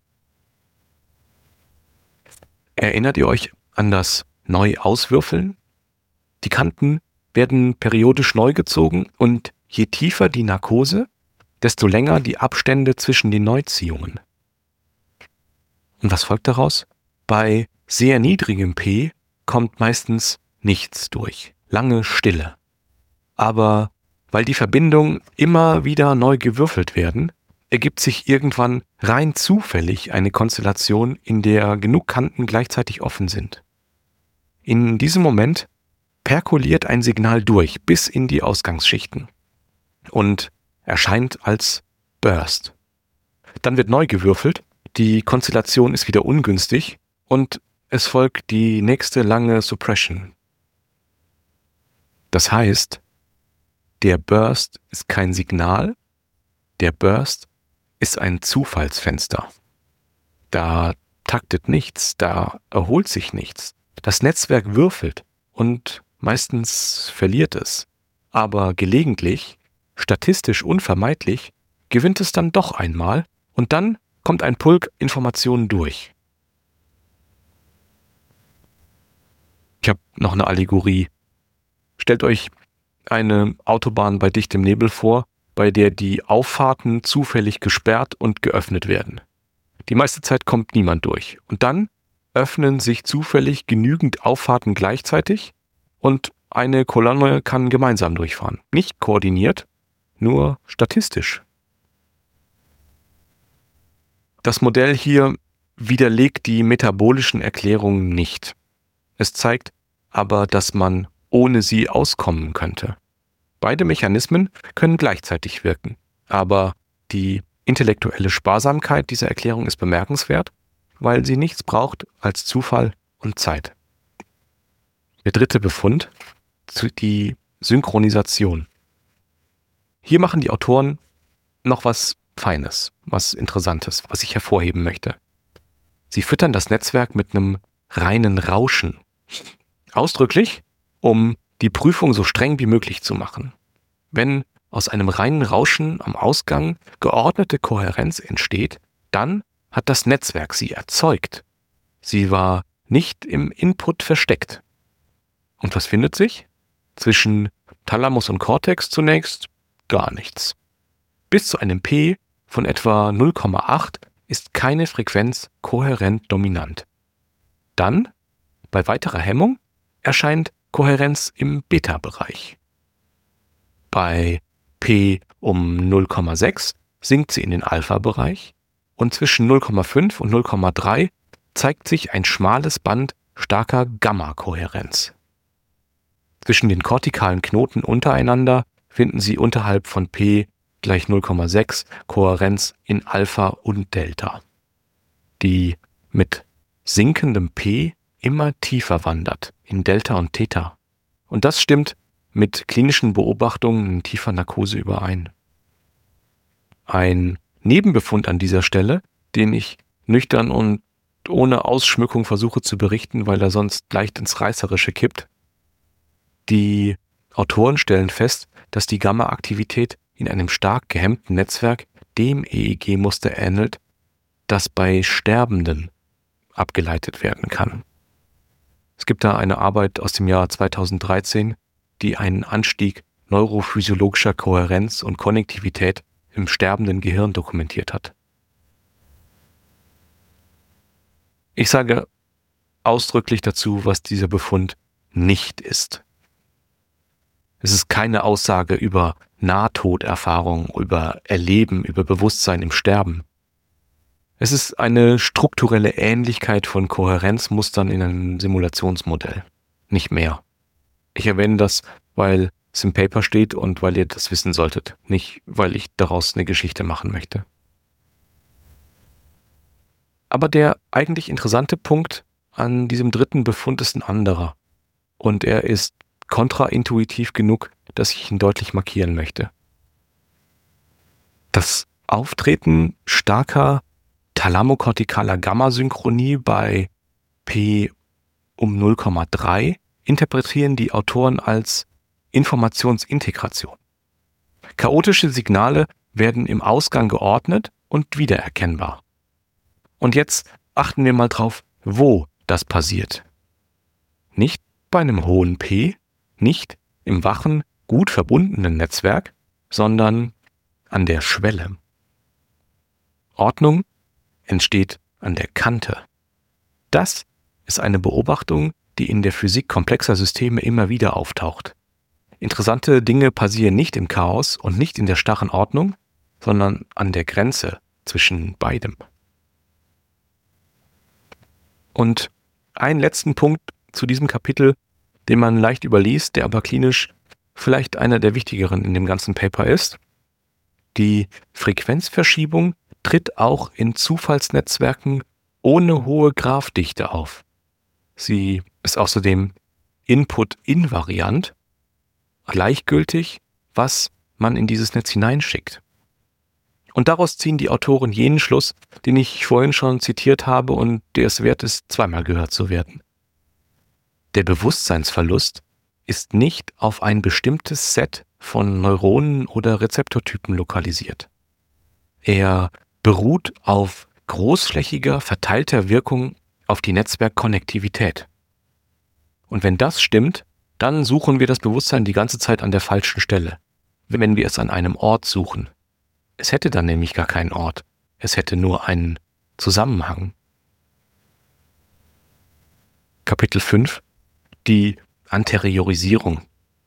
Erinnert ihr euch an das Neu-Auswürfeln? Die Kanten werden periodisch neu gezogen und je tiefer die Narkose, desto länger die Abstände zwischen den Neuziehungen. Und was folgt daraus? Bei sehr niedrigem P kommt meistens nichts durch, lange Stille. Aber weil die Verbindungen immer wieder neu gewürfelt werden, ergibt sich irgendwann rein zufällig eine Konstellation, in der genug Kanten gleichzeitig offen sind. In diesem Moment perkuliert ein Signal durch bis in die Ausgangsschichten und erscheint als Burst. Dann wird neu gewürfelt, die Konstellation ist wieder ungünstig und es folgt die nächste lange Suppression. Das heißt, der Burst ist kein Signal, Der Burst ist ein Zufallsfenster. Da taktet nichts, da erholt sich nichts. Das Netzwerk würfelt und meistens verliert es. Aber gelegentlich, statistisch unvermeidlich, gewinnt es dann doch einmal und dann kommt ein Pulk Informationen durch. Ich habe noch eine Allegorie. Stellt euch eine Autobahn bei dichtem Nebel vor, bei der die Auffahrten zufällig gesperrt und geöffnet werden. Die meiste Zeit kommt niemand durch. Und dann öffnen sich zufällig genügend Auffahrten gleichzeitig und eine Kolonne kann gemeinsam durchfahren. Nicht koordiniert, nur statistisch. Das Modell hier widerlegt die metabolischen Erklärungen nicht. Es zeigt aber, dass man ohne sie auskommen könnte. Beide Mechanismen können gleichzeitig wirken, aber die intellektuelle Sparsamkeit dieser Erklärung ist bemerkenswert, weil sie nichts braucht als Zufall und Zeit. Der dritte Befund, die Synchronisation. Hier machen die Autoren noch was Feines, was Interessantes, was ich hervorheben möchte. Sie füttern das Netzwerk mit einem reinen Rauschen. Ausdrücklich, um die Prüfung so streng wie möglich zu machen. Wenn aus einem reinen Rauschen am Ausgang geordnete Kohärenz entsteht, dann hat das Netzwerk sie erzeugt. Sie war nicht im Input versteckt. Und was findet sich? Zwischen Thalamus und Cortex zunächst gar nichts. Bis zu einem P von etwa null Komma acht ist keine Frequenz kohärent dominant. Dann, bei weiterer Hemmung, erscheint Kohärenz im Beta-Bereich. Bei P um null Komma sechs sinkt sie in den Alpha-Bereich und zwischen null Komma fünf und null Komma drei zeigt sich ein schmales Band starker Gamma-Kohärenz. Zwischen den kortikalen Knoten untereinander finden Sie unterhalb von P gleich null Komma sechs Kohärenz in Alpha und Delta, die mit sinkendem P immer tiefer wandert in Delta und Theta. Und das stimmt mit klinischen Beobachtungen in tiefer Narkose überein. Ein Nebenbefund an dieser Stelle, den ich nüchtern und ohne Ausschmückung versuche zu berichten, weil er sonst leicht ins Reißerische kippt. Die Autoren stellen fest, dass die Gamma-Aktivität in einem stark gehemmten Netzwerk dem E E G-Muster ähnelt, das bei Sterbenden abgeleitet werden kann. Es gibt da eine Arbeit aus dem Jahr zweitausenddreizehn, die einen Anstieg neurophysiologischer Kohärenz und Konnektivität im sterbenden Gehirn dokumentiert hat. Ich sage ausdrücklich dazu, was dieser Befund nicht ist. Es ist keine Aussage über Nahtoderfahrung, über Erleben, über Bewusstsein im Sterben. Es ist eine strukturelle Ähnlichkeit von Kohärenzmustern in einem Simulationsmodell. Nicht mehr. Ich erwähne das, weil es im Paper steht und weil ihr das wissen solltet, nicht weil ich daraus eine Geschichte machen möchte. Aber der eigentlich interessante Punkt an diesem dritten Befund ist ein anderer. Und er ist kontraintuitiv genug, dass ich ihn deutlich markieren möchte. Das Auftreten starker thalamokortikaler Gammasynchronie bei P um null Komma drei interpretieren die Autoren als Informationsintegration. Chaotische Signale werden im Ausgang geordnet und wiedererkennbar. Und jetzt achten wir mal drauf, wo das passiert. Nicht bei einem hohen P, nicht im wachen, gut verbundenen Netzwerk, sondern an der Schwelle. Ordnung entsteht an der Kante. Das ist eine Beobachtung, die in der Physik komplexer Systeme immer wieder auftaucht. Interessante Dinge passieren nicht im Chaos und nicht in der starren Ordnung, sondern an der Grenze zwischen beidem. Und einen letzten Punkt zu diesem Kapitel, den man leicht überliest, der aber klinisch vielleicht einer der wichtigeren in dem ganzen Paper ist. Die Frequenzverschiebung tritt auch in Zufallsnetzwerken ohne hohe Graph-Dichte auf. Sie ist außerdem Input-invariant, gleichgültig, was man in dieses Netz hineinschickt. Und daraus ziehen die Autoren jenen Schluss, den ich vorhin schon zitiert habe und der es wert ist, zweimal gehört zu werden. Der Bewusstseinsverlust ist nicht auf ein bestimmtes Set von Neuronen oder Rezeptortypen lokalisiert. Er beruht auf großflächiger, verteilter Wirkung auf die Netzwerkkonnektivität. Und wenn das stimmt, dann suchen wir das Bewusstsein die ganze Zeit an der falschen Stelle, wenn wir es an einem Ort suchen. Es hätte dann nämlich gar keinen Ort, es hätte nur einen Zusammenhang. Kapitel fünf: Die Anteriorisierung.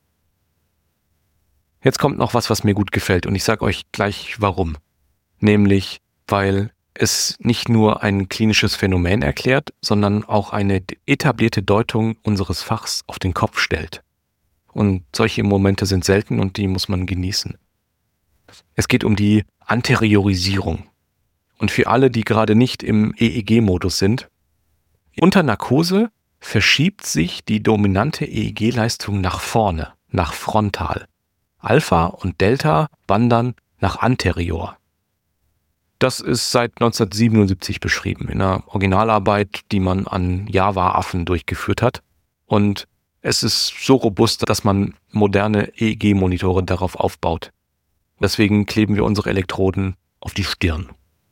Jetzt kommt noch was, was mir gut gefällt und ich sage euch gleich warum. Nämlich, weil es nicht nur ein klinisches Phänomen erklärt, sondern auch eine etablierte Deutung unseres Fachs auf den Kopf stellt. Und solche Momente sind selten und die muss man genießen. Es geht um die Anteriorisierung. Und für alle, die gerade nicht im E E G-Modus sind, unter Narkose verschiebt sich die dominante E E G-Leistung nach vorne, nach frontal. Alpha und Delta wandern nach anterior. Das ist seit neunzehnhundertsiebenundsiebzig beschrieben, in einer Originalarbeit, die man an Java-Affen durchgeführt hat. Und es ist so robust, dass man moderne E E G-Monitore darauf aufbaut. Deswegen kleben wir unsere Elektroden auf die Stirn.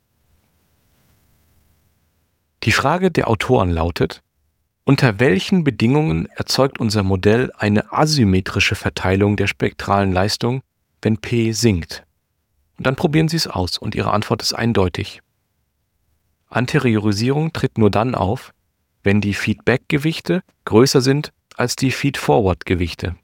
Die Frage der Autoren lautet: Unter welchen Bedingungen erzeugt unser Modell eine asymmetrische Verteilung der spektralen Leistung, wenn P sinkt? Und dann probieren Sie es aus und Ihre Antwort ist eindeutig. Anteriorisierung tritt nur dann auf, wenn die Feedback-Gewichte größer sind als die Feed-Forward-Gewichte.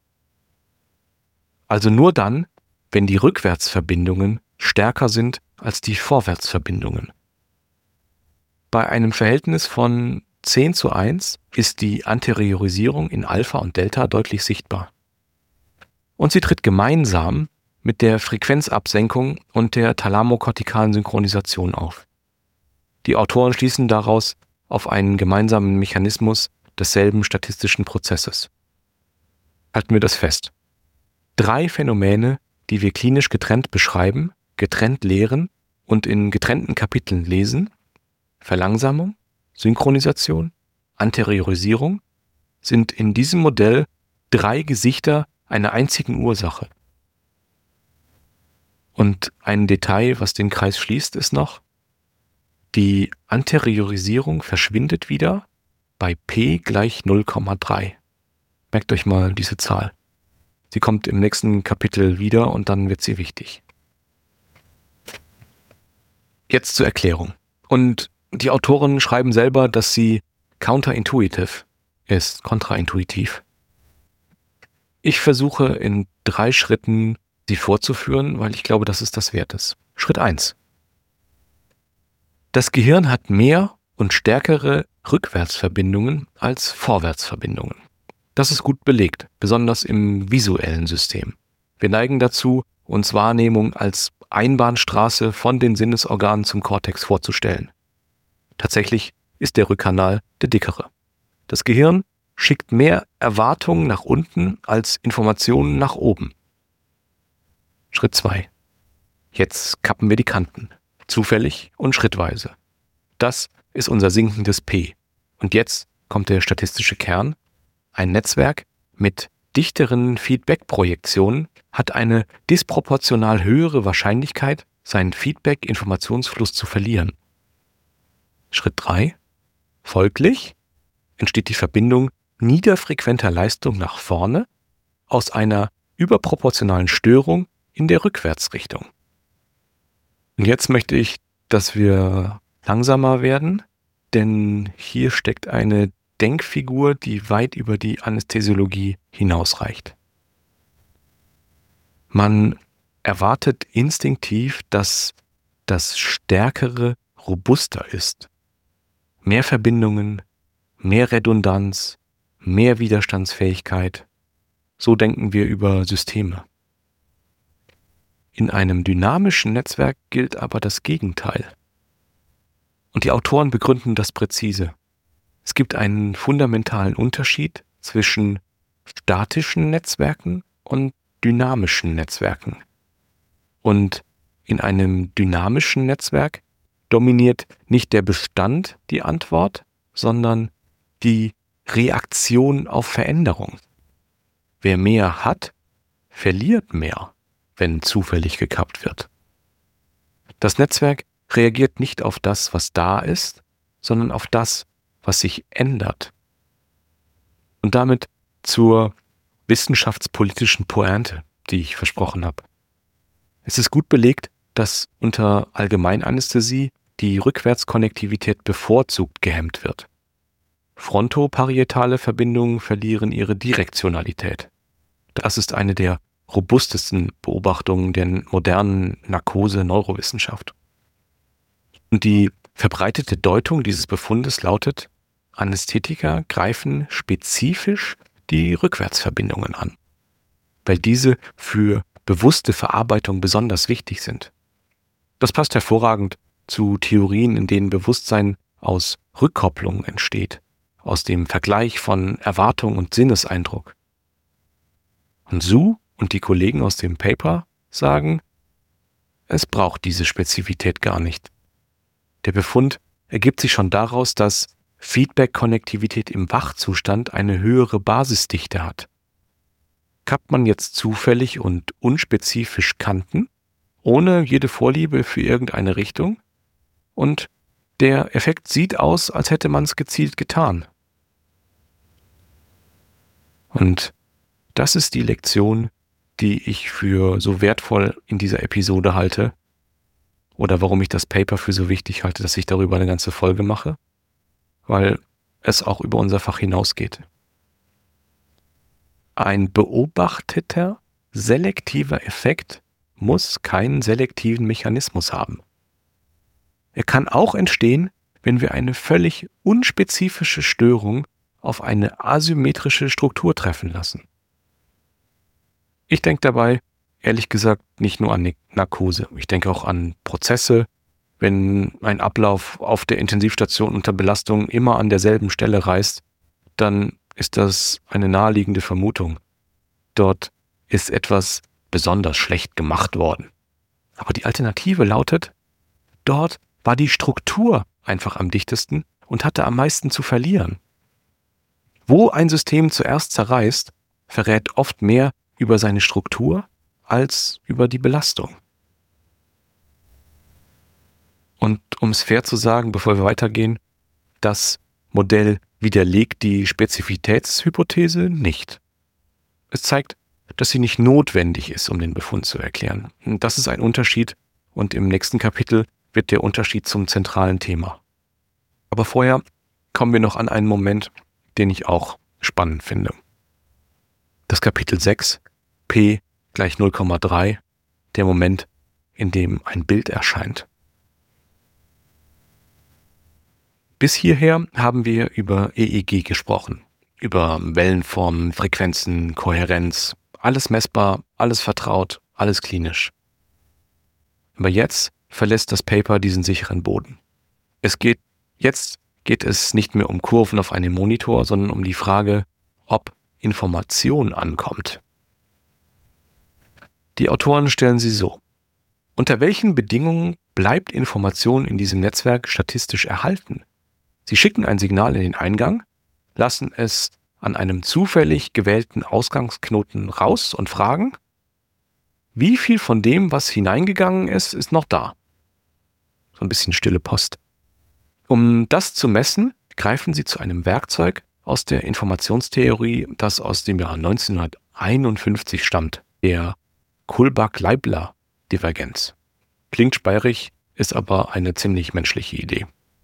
Also nur dann, wenn die Rückwärtsverbindungen stärker sind als die Vorwärtsverbindungen. Bei einem Verhältnis von zehn zu eins ist die Anteriorisierung in Alpha und Delta deutlich sichtbar. Und sie tritt gemeinsam mit der Frequenzabsenkung und der thalamokortikalen Synchronisation auf. Die Autoren schließen daraus auf einen gemeinsamen Mechanismus desselben statistischen Prozesses. Halten wir das fest. Drei Phänomene, die wir klinisch getrennt beschreiben, getrennt lehren und in getrennten Kapiteln lesen: Verlangsamung, Synchronisation, Anteriorisierung, sind in diesem Modell drei Gesichter einer einzigen Ursache. Und ein Detail, was den Kreis schließt, ist noch: Die Anteriorisierung verschwindet wieder bei P gleich null Komma drei. Merkt euch mal diese Zahl. Sie kommt im nächsten Kapitel wieder und dann wird sie wichtig. Jetzt zur Erklärung. Und die Autoren schreiben selber, dass sie counterintuitive ist, kontraintuitiv. Ich versuche in drei Schritten sie vorzuführen, weil ich glaube, dass es das wert ist. Schritt eins. Das Gehirn hat mehr und stärkere Rückwärtsverbindungen als Vorwärtsverbindungen. Das ist gut belegt, besonders im visuellen System. Wir neigen dazu, uns Wahrnehmung als Einbahnstraße von den Sinnesorganen zum Kortex vorzustellen. Tatsächlich ist der Rückkanal der dickere. Das Gehirn schickt mehr Erwartungen nach unten als Informationen nach oben. Schritt zwei. Jetzt kappen wir die Kanten, zufällig und schrittweise. Das ist unser sinkendes P. Und jetzt kommt der statistische Kern. Ein Netzwerk mit dichteren Feedback-Projektionen hat eine disproportional höhere Wahrscheinlichkeit, seinen Feedback-Informationsfluss zu verlieren. Schritt drei. Folglich entsteht die Verbindung niederfrequenter Leistung nach vorne aus einer überproportionalen Störung in der Rückwärtsrichtung. Und jetzt möchte ich, dass wir langsamer werden, denn hier steckt eine Denkfigur, die weit über die Anästhesiologie hinausreicht. Man erwartet instinktiv, dass das Stärkere robuster ist. Mehr Verbindungen, mehr Redundanz, mehr Widerstandsfähigkeit. So denken wir über Systeme. In einem dynamischen Netzwerk gilt aber das Gegenteil. Und die Autoren begründen das präzise. Es gibt einen fundamentalen Unterschied zwischen statischen Netzwerken und dynamischen Netzwerken. Und In einem dynamischen Netzwerk dominiert nicht der Bestand die Antwort, sondern die Reaktion auf Veränderung. Wer mehr hat, verliert mehr, wenn zufällig gekappt wird. Das Netzwerk reagiert nicht auf das, was da ist, sondern auf das, was sich ändert. Und damit zur wissenschaftspolitischen Pointe, die ich versprochen habe. Es ist gut belegt, dass unter Allgemeinanästhesie die Rückwärtskonnektivität bevorzugt gehemmt wird. Frontoparietale Verbindungen verlieren ihre Direktionalität. Das ist eine der robustesten Beobachtungen der modernen Narkose-Neurowissenschaft. Und die verbreitete Deutung dieses Befundes lautet, Anästhetika greifen spezifisch die Rückwärtsverbindungen an, weil diese für bewusste Verarbeitung besonders wichtig sind. Das passt hervorragend zu Theorien, in denen Bewusstsein aus Rückkopplung entsteht, aus dem Vergleich von Erwartung und Sinneseindruck. Und Su und die Kollegen aus dem Paper sagen, es braucht diese Spezifität gar nicht. Der Befund ergibt sich schon daraus, dass Feedback-Konnektivität im Wachzustand eine höhere Basisdichte hat. Kappt man jetzt zufällig und unspezifisch Kanten, ohne jede Vorliebe für irgendeine Richtung, und der Effekt sieht aus, als hätte man es gezielt getan. Und das ist die Lektion, die ich für so wertvoll in dieser Episode halte, oder warum ich das Paper für so wichtig halte, dass ich darüber eine ganze Folge mache, weil es auch über unser Fach hinausgeht. Ein beobachteter, selektiver Effekt muss keinen selektiven Mechanismus haben. Er kann auch entstehen, wenn wir eine völlig unspezifische Störung auf eine asymmetrische Struktur treffen lassen. Ich denke dabei, ehrlich gesagt, nicht nur an Narkose. Ich denke auch an Prozesse, wenn ein Ablauf auf der Intensivstation unter Belastung immer an derselben Stelle reißt, dann ist das eine naheliegende Vermutung. Dort ist etwas besonders schlecht gemacht worden. Aber die Alternative lautet, dort war die Struktur einfach am dichtesten und hatte am meisten zu verlieren. Wo ein System zuerst zerreißt, verrät oft mehr über seine Struktur als über die Belastung. Und um es fair zu sagen, bevor wir weitergehen, das Modell widerlegt die Spezifitätshypothese nicht. Es zeigt, dass sie nicht notwendig ist, um den Befund zu erklären. Und das ist ein Unterschied und im nächsten Kapitel wird der Unterschied zum zentralen Thema. Aber vorher kommen wir noch an einen Moment, den ich auch spannend finde. Das Kapitel sechs, P gleich null Komma drei, der Moment, in dem ein Bild erscheint. Bis hierher haben wir über E E G gesprochen, über Wellenformen, Frequenzen, Kohärenz, alles messbar, alles vertraut, alles klinisch. Aber jetzt verlässt das Paper diesen sicheren Boden. Es geht, jetzt geht es nicht mehr um Kurven auf einem Monitor, sondern um die Frage, ob Information ankommt. Die Autoren stellen sie so: Unter welchen Bedingungen bleibt Information in diesem Netzwerk statistisch erhalten? Sie schicken ein Signal in den Eingang, lassen es an einem zufällig gewählten Ausgangsknoten raus und fragen, wie viel von dem, was hineingegangen ist, ist noch da? So ein bisschen stille Post. Um das zu messen, greifen sie zu einem Werkzeug aus der Informationstheorie, das aus dem Jahr neunzehnhunderteinundfünfzig stammt, der Kullback-Leibler-Divergenz. Klingt speierig, ist aber eine ziemlich menschliche Idee.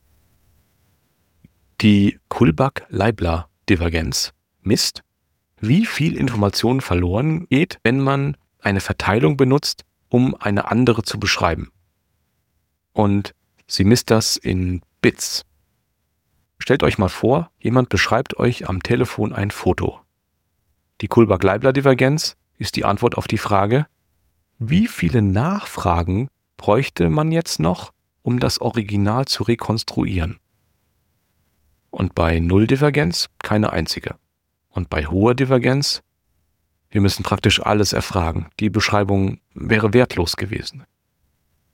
Die Kullback-Leibler-Divergenz misst, wie viel Information verloren geht, wenn man eine Verteilung benutzt, um eine andere zu beschreiben. Und sie misst das in Bits. Stellt euch mal vor, jemand beschreibt euch am Telefon ein Foto. Die Kullback-Leibler-Divergenz ist die Antwort auf die Frage, wie viele Nachfragen bräuchte man jetzt noch, um das Original zu rekonstruieren? Und bei Null-Divergenz keine einzige. Und bei hoher Divergenz, wir müssen praktisch alles erfragen. Die Beschreibung wäre wertlos gewesen.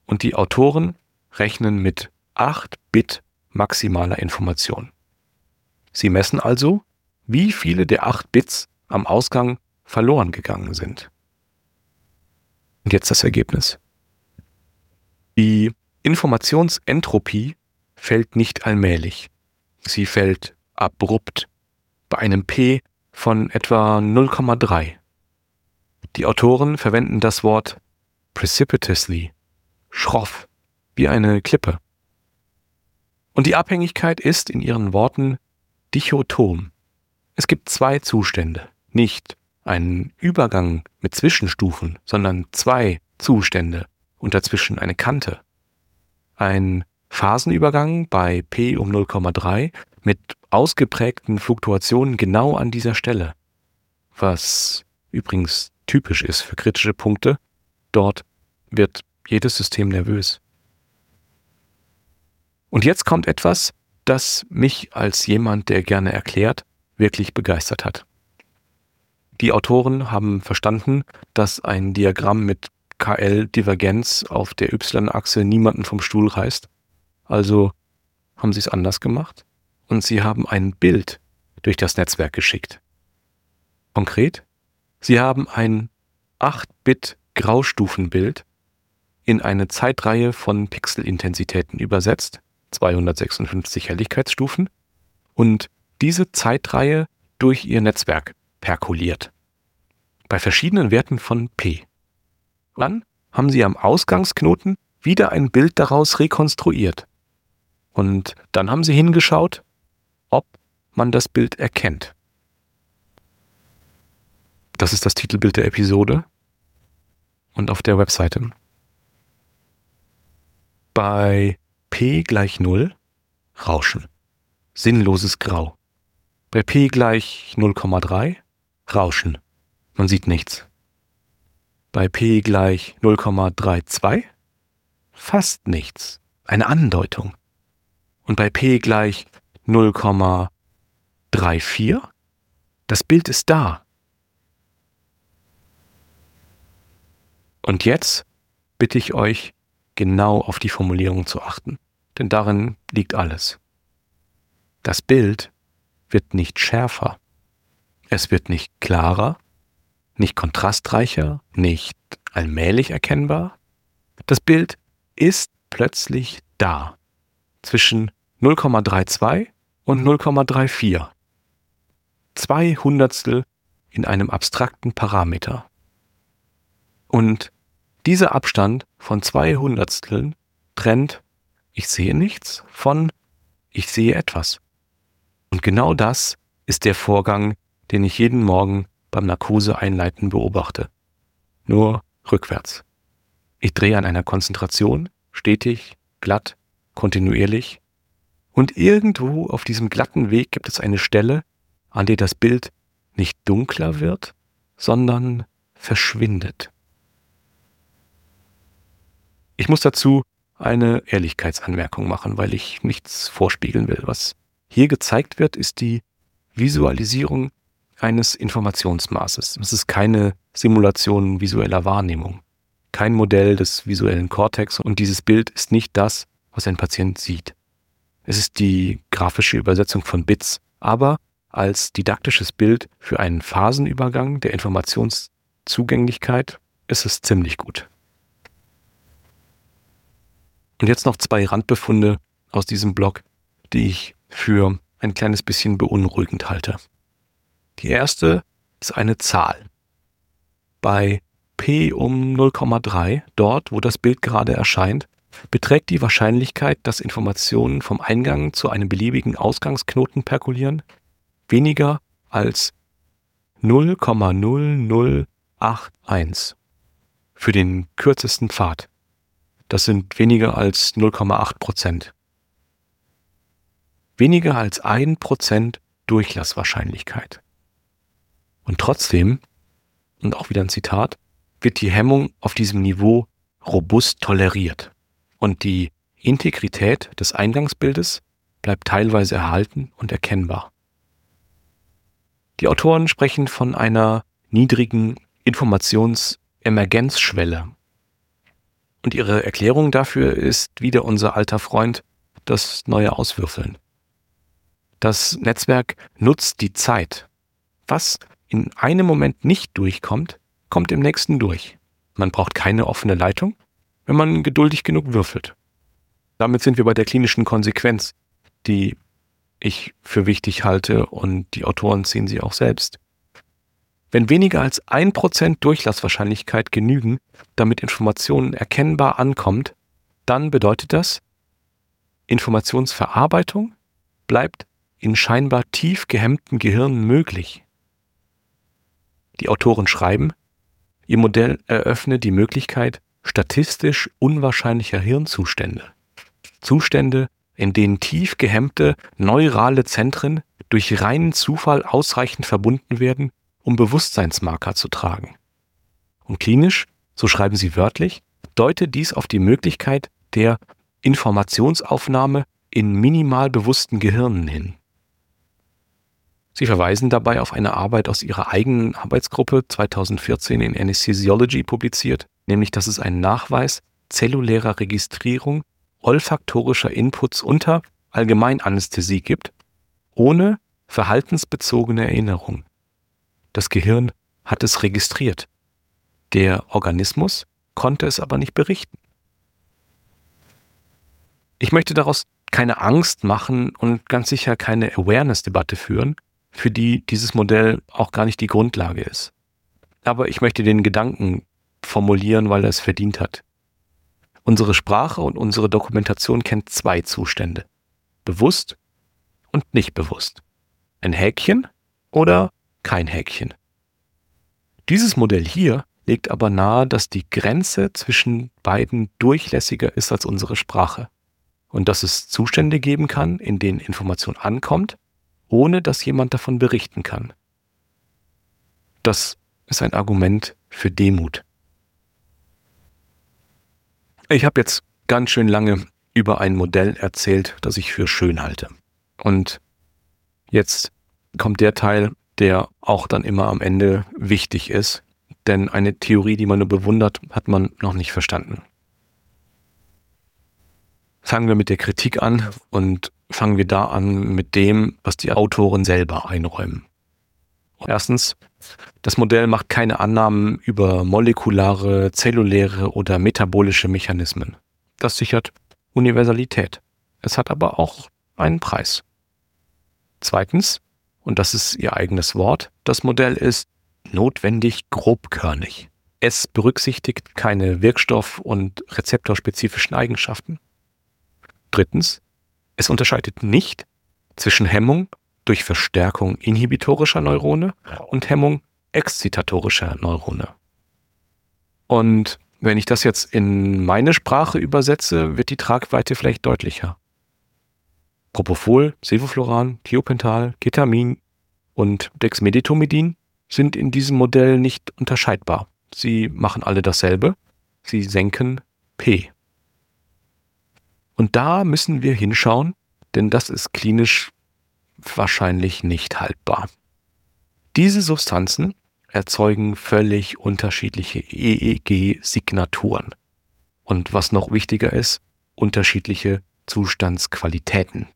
Und die Autoren rechnen mit acht Bit maximaler Information. Sie messen also, wie viele der acht Bits am Ausgang verloren gegangen sind. Und jetzt das Ergebnis. Die Informationsentropie fällt nicht allmählich. Sie fällt abrupt bei einem P von etwa null Komma drei. Die Autoren verwenden das Wort precipitously, schroff, wie eine Klippe. Und die Abhängigkeit ist in ihren Worten dichotom. Es gibt zwei Zustände, nicht einen Übergang mit Zwischenstufen, sondern zwei Zustände und dazwischen eine Kante. Ein Phasenübergang bei P um null Komma drei mit ausgeprägten Fluktuationen genau an dieser Stelle, was übrigens typisch ist für kritische Punkte. Dort wird jedes System nervös. Und jetzt kommt etwas, das mich als jemand, der gerne erklärt, wirklich begeistert hat. Die Autoren haben verstanden, dass ein Diagramm mit K L-Divergenz auf der Y-Achse niemanden vom Stuhl reißt. Also haben sie es anders gemacht und sie haben ein Bild durch das Netzwerk geschickt. Konkret, sie haben ein acht Bit Graustufenbild in eine Zeitreihe von Pixelintensitäten übersetzt, zweihundertsechsundfünfzig Helligkeitsstufen, und diese Zeitreihe durch ihr Netzwerk perkuliert. Bei verschiedenen Werten von P. Dann haben sie am Ausgangsknoten wieder ein Bild daraus rekonstruiert. Und dann haben sie hingeschaut, ob man das Bild erkennt. Das ist das Titelbild der Episode und auf der Webseite. Bei P gleich null, Rauschen, sinnloses Grau. Bei P gleich null Komma drei, Rauschen, man sieht nichts. Bei P gleich null Komma zweiunddreißig, fast nichts, eine Andeutung. Und bei P gleich null Komma vierunddreißig, das Bild ist da. Und jetzt bitte ich euch, genau auf die Formulierung zu achten, denn darin liegt alles. Das Bild wird nicht schärfer, es wird nicht klarer, nicht kontrastreicher, nicht allmählich erkennbar. Das Bild ist plötzlich da, zwischen null Komma zweiunddreißig und null Komma vierunddreißig. Zwei Hundertstel in einem abstrakten Parameter. Und dieser Abstand von zwei Hundertsteln trennt ich sehe nichts von ich sehe etwas. Und genau das ist der Vorgang, den ich jeden Morgen beim Narkose-Einleiten beobachte. Nur rückwärts. Ich drehe an einer Konzentration, stetig, glatt, kontinuierlich. Und irgendwo auf diesem glatten Weg gibt es eine Stelle, an der das Bild nicht dunkler wird, sondern verschwindet. Ich muss dazu eine Ehrlichkeitsanmerkung machen, weil ich nichts vorspiegeln will. Was hier gezeigt wird, ist die Visualisierung eines Informationsmaßes. Es ist keine Simulation visueller Wahrnehmung, kein Modell des visuellen Kortex, und dieses Bild ist nicht das, was ein Patient sieht. Es ist die grafische Übersetzung von Bits, aber als didaktisches Bild für einen Phasenübergang der Informationszugänglichkeit ist es ziemlich gut. Und jetzt noch zwei Randbefunde aus diesem Blog, die ich für ein kleines bisschen beunruhigend halte. Die erste ist eine Zahl. Bei P um null Komma drei, dort wo das Bild gerade erscheint, beträgt die Wahrscheinlichkeit, dass Informationen vom Eingang zu einem beliebigen Ausgangsknoten perkulieren, weniger als null Komma null null acht eins für den kürzesten Pfad. Das sind weniger als null Komma acht Prozent. Weniger als ein Prozent Durchlasswahrscheinlichkeit. Und trotzdem, und auch wieder ein Zitat, wird die Hemmung auf diesem Niveau robust toleriert. Und die Integrität des Eingangsbildes bleibt teilweise erhalten und erkennbar. Die Autoren sprechen von einer niedrigen Informationsemergenzschwelle. Und ihre Erklärung dafür ist wieder unser alter Freund, das neue Auswürfeln. Das Netzwerk nutzt die Zeit. Was in einem Moment nicht durchkommt, kommt im nächsten durch. Man braucht keine offene Leitung, wenn man geduldig genug würfelt. Damit sind wir bei der klinischen Konsequenz, die ich für wichtig halte, und die Autoren ziehen sie auch selbst. Wenn weniger als ein Prozent Durchlasswahrscheinlichkeit genügen, damit Informationen erkennbar ankommt, dann bedeutet das, Informationsverarbeitung bleibt in scheinbar tief gehemmten Gehirnen möglich. Die Autoren schreiben, ihr Modell eröffne die Möglichkeit statistisch unwahrscheinlicher Hirnzustände. Zustände, in denen tief gehemmte neurale Zentren durch reinen Zufall ausreichend verbunden werden, um Bewusstseinsmarker zu tragen. Und klinisch, so schreiben sie wörtlich, deute dies auf die Möglichkeit der Informationsaufnahme in minimal bewussten Gehirnen hin. Sie verweisen dabei auf eine Arbeit aus ihrer eigenen Arbeitsgruppe zweitausendvierzehn in Anesthesiology publiziert, nämlich dass es einen Nachweis zellulärer Registrierung olfaktorischer Inputs unter Allgemeinanästhesie gibt, ohne verhaltensbezogene Erinnerung. Das Gehirn hat es registriert. Der Organismus konnte es aber nicht berichten. Ich möchte daraus keine Angst machen und ganz sicher keine Awareness-Debatte führen, für die dieses Modell auch gar nicht die Grundlage ist. Aber ich möchte den Gedanken formulieren, weil er es verdient hat. Unsere Sprache und unsere Dokumentation kennt zwei Zustände. Bewusst und nicht bewusst. Ein Häkchen oder kein Häkchen. Dieses Modell hier legt aber nahe, dass die Grenze zwischen beiden durchlässiger ist als unsere Sprache und dass es Zustände geben kann, in denen Information ankommt, ohne dass jemand davon berichten kann. Das ist ein Argument für Demut. Ich habe jetzt ganz schön lange über ein Modell erzählt, das ich für schön halte. Und jetzt kommt der Teil, der auch dann immer am Ende wichtig ist, denn eine Theorie, die man nur bewundert, hat man noch nicht verstanden. Fangen wir mit der Kritik an und fangen wir da an mit dem, was die Autoren selber einräumen. Erstens, das Modell macht keine Annahmen über molekulare, zelluläre oder metabolische Mechanismen. Das sichert Universalität. Es hat aber auch einen Preis. Zweitens, und das ist ihr eigenes Wort, das Modell ist notwendig grobkörnig. Es berücksichtigt keine wirkstoff- und rezeptorspezifischen Eigenschaften. Drittens, es unterscheidet nicht zwischen Hemmung durch Verstärkung inhibitorischer Neurone und Hemmung exzitatorischer Neurone. Und wenn ich das jetzt in meine Sprache übersetze, wird die Tragweite vielleicht deutlicher. Propofol, Sevofluran, Thiopental, Ketamin und Dexmedetomidin sind in diesem Modell nicht unterscheidbar. Sie machen alle dasselbe, sie senken P. Und da müssen wir hinschauen, denn das ist klinisch wahrscheinlich nicht haltbar. Diese Substanzen erzeugen völlig unterschiedliche E E G-Signaturen. Und was noch wichtiger ist, unterschiedliche Zustandsqualitäten.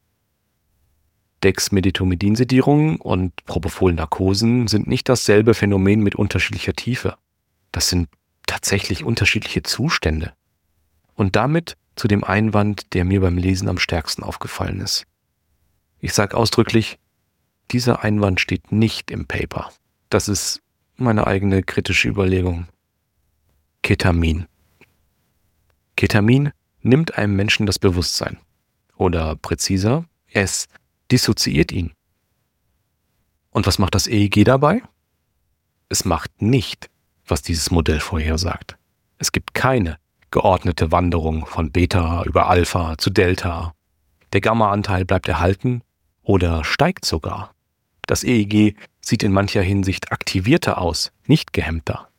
Dexmedetomidin-Sedierungen und Propofol-Narkosen sind nicht dasselbe Phänomen mit unterschiedlicher Tiefe. Das sind tatsächlich unterschiedliche Zustände. Und damit zu dem Einwand, der mir beim Lesen am stärksten aufgefallen ist. Ich sage ausdrücklich, dieser Einwand steht nicht im Paper. Das ist meine eigene kritische Überlegung. Ketamin. Ketamin nimmt einem Menschen das Bewusstsein. Oder präziser, es dissoziiert ihn. Und was macht das E E G dabei? Es macht nicht, was dieses Modell vorhersagt. Es gibt keine geordnete Wanderung von Beta über Alpha zu Delta. Der Gamma-Anteil bleibt erhalten oder steigt sogar. Das E E G sieht in mancher Hinsicht aktivierter aus, nicht gehemmter.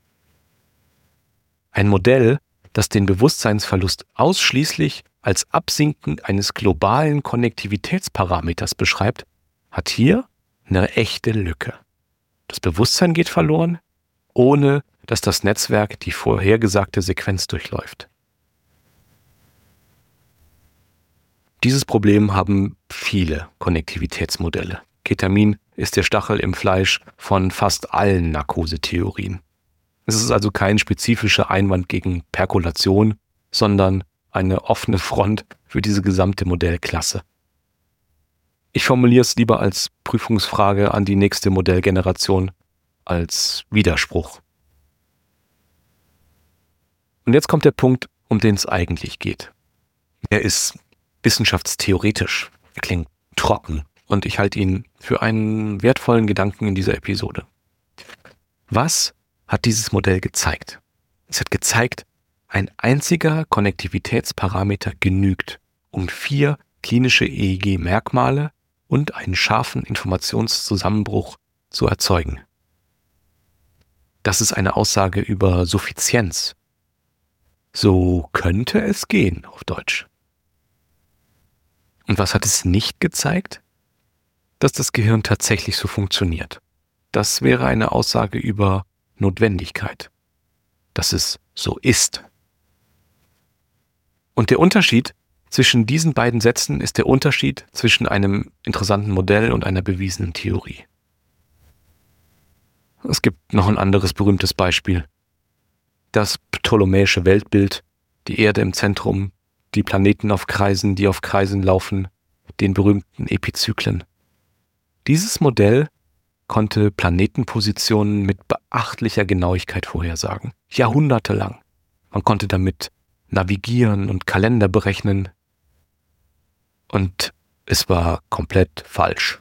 Ein Modell, das den Bewusstseinsverlust ausschließlich als Absinken eines globalen Konnektivitätsparameters beschreibt, hat hier eine echte Lücke. Das Bewusstsein geht verloren, ohne dass das Netzwerk die vorhergesagte Sequenz durchläuft. Dieses Problem haben viele Konnektivitätsmodelle. Ketamin ist der Stachel im Fleisch von fast allen Narkosetheorien. Es ist also kein spezifischer Einwand gegen Perkulation, sondern eine offene Front für diese gesamte Modellklasse. Ich formuliere es lieber als Prüfungsfrage an die nächste Modellgeneration, als Widerspruch. Und jetzt kommt der Punkt, um den es eigentlich geht. Er ist wissenschaftstheoretisch, er klingt trocken und ich halte ihn für einen wertvollen Gedanken in dieser Episode. Was hat dieses Modell gezeigt? Es hat gezeigt, ein einziger Konnektivitätsparameter genügt, um vier klinische E E G-Merkmale und einen scharfen Informationszusammenbruch zu erzeugen. Das ist eine Aussage über Suffizienz. So könnte es gehen, auf Deutsch. Und was hat es nicht gezeigt? Dass das Gehirn tatsächlich so funktioniert. Das wäre eine Aussage über Notwendigkeit. Dass es so ist. Und der Unterschied zwischen diesen beiden Sätzen ist der Unterschied zwischen einem interessanten Modell und einer bewiesenen Theorie. Es gibt noch ein anderes berühmtes Beispiel. Das ptolemäische Weltbild, die Erde im Zentrum, die Planeten auf Kreisen, die auf Kreisen laufen, den berühmten Epizyklen. Dieses Modell konnte Planetenpositionen mit beachtlicher Genauigkeit vorhersagen, jahrhundertelang. Man konnte damit navigieren und Kalender berechnen. Und es war komplett falsch.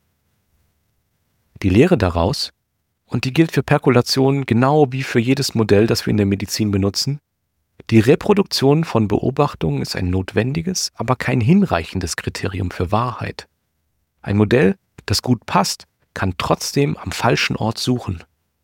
Die Lehre daraus, und die gilt für Perkulation genau wie für jedes Modell, das wir in der Medizin benutzen, die Reproduktion von Beobachtungen ist ein notwendiges, aber kein hinreichendes Kriterium für Wahrheit. Ein Modell, das gut passt, kann trotzdem am falschen Ort suchen.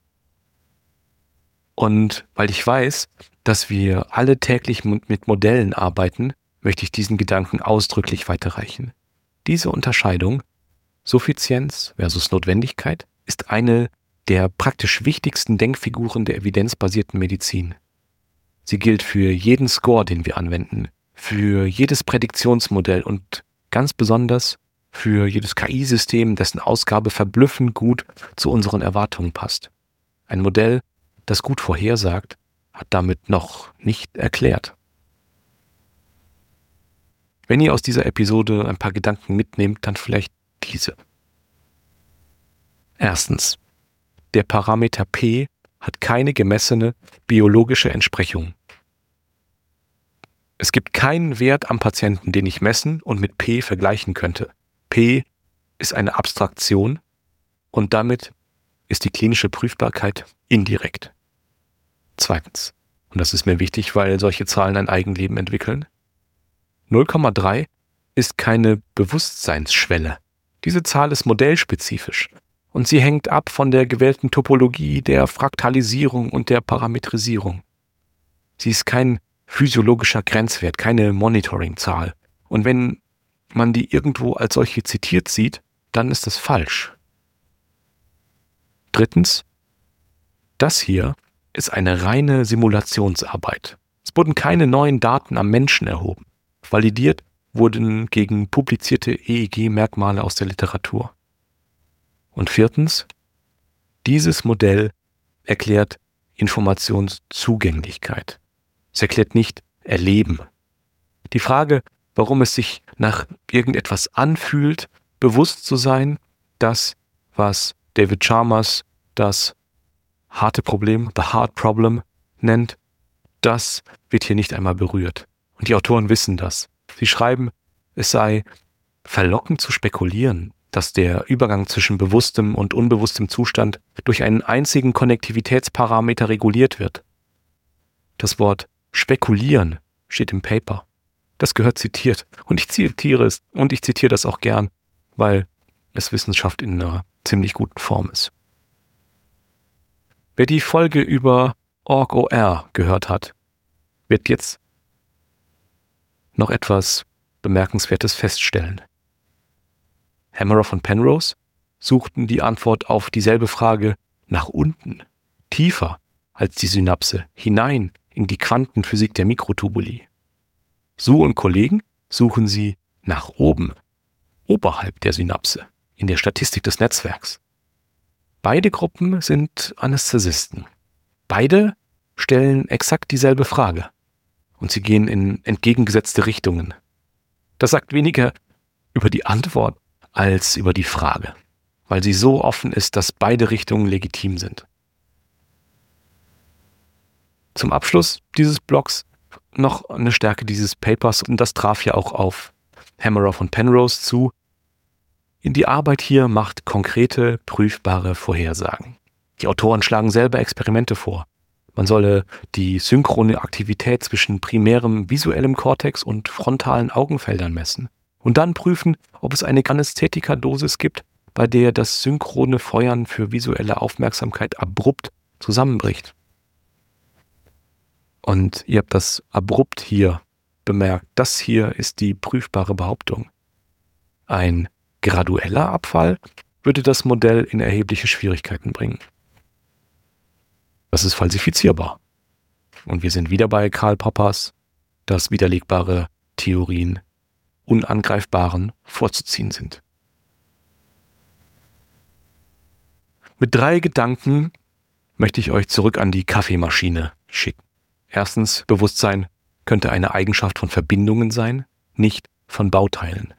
Und weil ich weiß, dass wir alle täglich mit Modellen arbeiten, möchte ich diesen Gedanken ausdrücklich weiterreichen. Diese Unterscheidung, Suffizienz versus Notwendigkeit, ist eine der praktisch wichtigsten Denkfiguren der evidenzbasierten Medizin. Sie gilt für jeden Score, den wir anwenden, für jedes Prädiktionsmodell und ganz besonders für jedes K I-System, dessen Ausgabe verblüffend gut zu unseren Erwartungen passt. Ein Modell, das gut vorhersagt, hat damit noch nicht erklärt. Wenn ihr aus dieser Episode ein paar Gedanken mitnehmt, dann vielleicht diese. Erstens. Der Parameter P hat keine gemessene biologische Entsprechung. Es gibt keinen Wert am Patienten, den ich messen und mit P vergleichen könnte. P ist eine Abstraktion und damit ist die klinische Prüfbarkeit indirekt. Zweitens, und das ist mir wichtig, weil solche Zahlen ein Eigenleben entwickeln, null Komma drei ist keine Bewusstseinsschwelle. Diese Zahl ist modellspezifisch. Und sie hängt ab von der gewählten Topologie, der Fraktalisierung und der Parametrisierung. Sie ist kein physiologischer Grenzwert, keine Monitoring-Zahl. Und wenn man die irgendwo als solche zitiert sieht, dann ist das falsch. Drittens, das hier ist eine reine Simulationsarbeit. Es wurden keine neuen Daten am Menschen erhoben. Validiert wurden gegen publizierte E E G-Merkmale aus der Literatur. Und viertens, dieses Modell erklärt Informationszugänglichkeit. Es erklärt nicht Erleben. Die Frage, warum es sich nach irgendetwas anfühlt, bewusst zu sein, das, was David Chalmers das harte Problem, the hard problem, nennt, das wird hier nicht einmal berührt. Und die Autoren wissen das. Sie schreiben, es sei verlockend zu spekulieren, dass der Übergang zwischen bewusstem und unbewusstem Zustand durch einen einzigen Konnektivitätsparameter reguliert wird. Das Wort spekulieren steht im Paper. Das gehört zitiert. Und ich zitiere es, und ich zitiere das auch gern, weil es Wissenschaft in einer ziemlich guten Form ist. Wer die Folge über Org-O-R gehört hat, wird jetzt noch etwas Bemerkenswertes feststellen. Hameroff und Penrose suchten die Antwort auf dieselbe Frage nach unten, tiefer als die Synapse, hinein in die Quantenphysik der Mikrotubuli. Su und Kollegen suchen sie nach oben, oberhalb der Synapse, in der Statistik des Netzwerks. Beide Gruppen sind Anästhesisten. Beide stellen exakt dieselbe Frage und sie gehen in entgegengesetzte Richtungen. Das sagt weniger über die Antwort als über die Frage, weil sie so offen ist, dass beide Richtungen legitim sind. Zum Abschluss dieses Blogs noch eine Stärke dieses Papers, und das traf ja auch auf Hameroff und Penrose zu. Die Arbeit hier macht konkrete, prüfbare Vorhersagen. Die Autoren schlagen selber Experimente vor. Man solle die synchrone Aktivität zwischen primärem visuellem Kortex und frontalen Augenfeldern messen und dann prüfen, ob es eine Anästhetika-Dosis gibt, bei der das synchrone Feuern für visuelle Aufmerksamkeit abrupt zusammenbricht. Und ihr habt das abrupt hier bemerkt. Das hier ist die prüfbare Behauptung. Ein gradueller Abfall würde das Modell in erhebliche Schwierigkeiten bringen. Das ist falsifizierbar. Und wir sind wieder bei Karl Poppers, dass widerlegbare Theorien unangreifbaren vorzuziehen sind. Mit drei Gedanken möchte ich euch zurück an die Kaffeemaschine schicken. Erstens, Bewusstsein könnte eine Eigenschaft von Verbindungen sein, nicht von Bauteilen.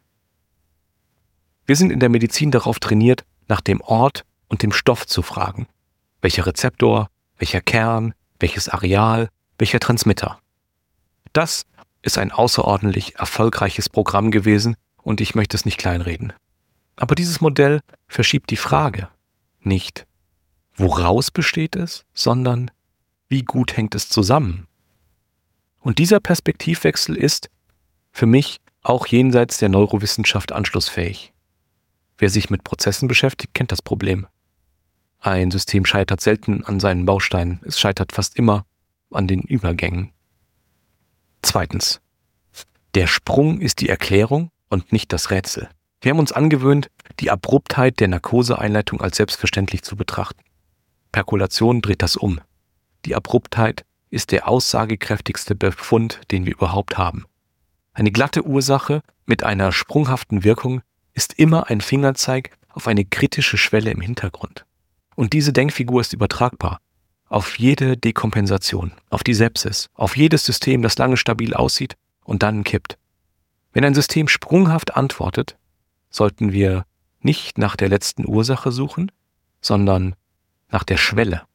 Wir sind in der Medizin darauf trainiert, nach dem Ort und dem Stoff zu fragen. Welcher Rezeptor, welcher Kern, welches Areal, welcher Transmitter. Das ist ein außerordentlich erfolgreiches Programm gewesen und ich möchte es nicht kleinreden. Aber dieses Modell verschiebt die Frage nicht, woraus besteht es, sondern wie gut hängt es zusammen? Und dieser Perspektivwechsel ist für mich auch jenseits der Neurowissenschaft anschlussfähig. Wer sich mit Prozessen beschäftigt, kennt das Problem. Ein System scheitert selten an seinen Bausteinen, es scheitert fast immer an den Übergängen. Zweitens, der Sprung ist die Erklärung und nicht das Rätsel. Wir haben uns angewöhnt, die Abruptheit der Narkoseeinleitung als selbstverständlich zu betrachten. Perkulation dreht das um. Die Abruptheit ist der aussagekräftigste Befund, den wir überhaupt haben. Eine glatte Ursache mit einer sprunghaften Wirkung ist immer ein Fingerzeig auf eine kritische Schwelle im Hintergrund. Und diese Denkfigur ist übertragbar auf jede Dekompensation, auf die Sepsis, auf jedes System, das lange stabil aussieht und dann kippt. Wenn ein System sprunghaft antwortet, sollten wir nicht nach der letzten Ursache suchen, sondern nach der Schwelle.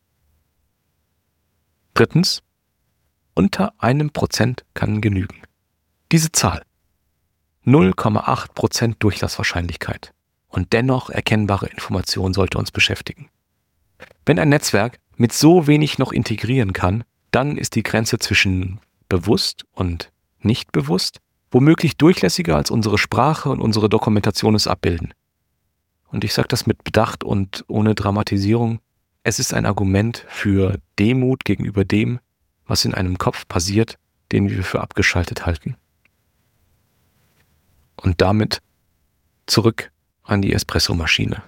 Drittens, unter einem Prozent kann genügen. Diese Zahl, null Komma acht Prozent Durchlasswahrscheinlichkeit und dennoch erkennbare Information sollte uns beschäftigen. Wenn ein Netzwerk mit so wenig noch integrieren kann, dann ist die Grenze zwischen bewusst und nicht bewusst womöglich durchlässiger als unsere Sprache und unsere Dokumentation es abbilden. Und ich sage das mit Bedacht und ohne Dramatisierung. Es ist ein Argument für Demut gegenüber dem, was in einem Kopf passiert, den wir für abgeschaltet halten. Und damit zurück an die Espressomaschine.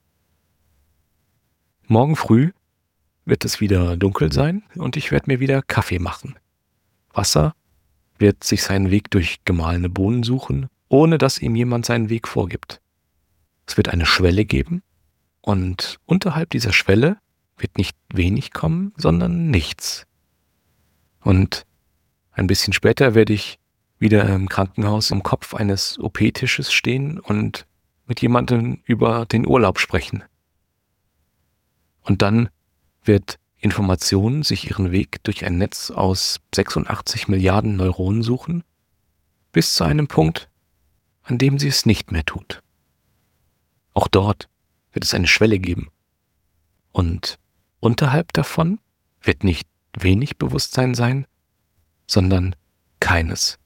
Morgen früh wird es wieder dunkel sein und ich werde mir wieder Kaffee machen. Wasser wird sich seinen Weg durch gemahlene Bohnen suchen, ohne dass ihm jemand seinen Weg vorgibt. Es wird eine Schwelle geben und unterhalb dieser Schwelle wird nicht wenig kommen, sondern nichts. Und ein bisschen später werde ich wieder im Krankenhaus am Kopf eines O P-Tisches stehen und mit jemandem über den Urlaub sprechen. Und dann wird Information sich ihren Weg durch ein Netz aus sechsundachtzig Milliarden Neuronen suchen, bis zu einem Punkt, an dem sie es nicht mehr tut. Auch dort wird es eine Schwelle geben. Und unterhalb davon wird nicht wenig Bewusstsein sein, sondern keines.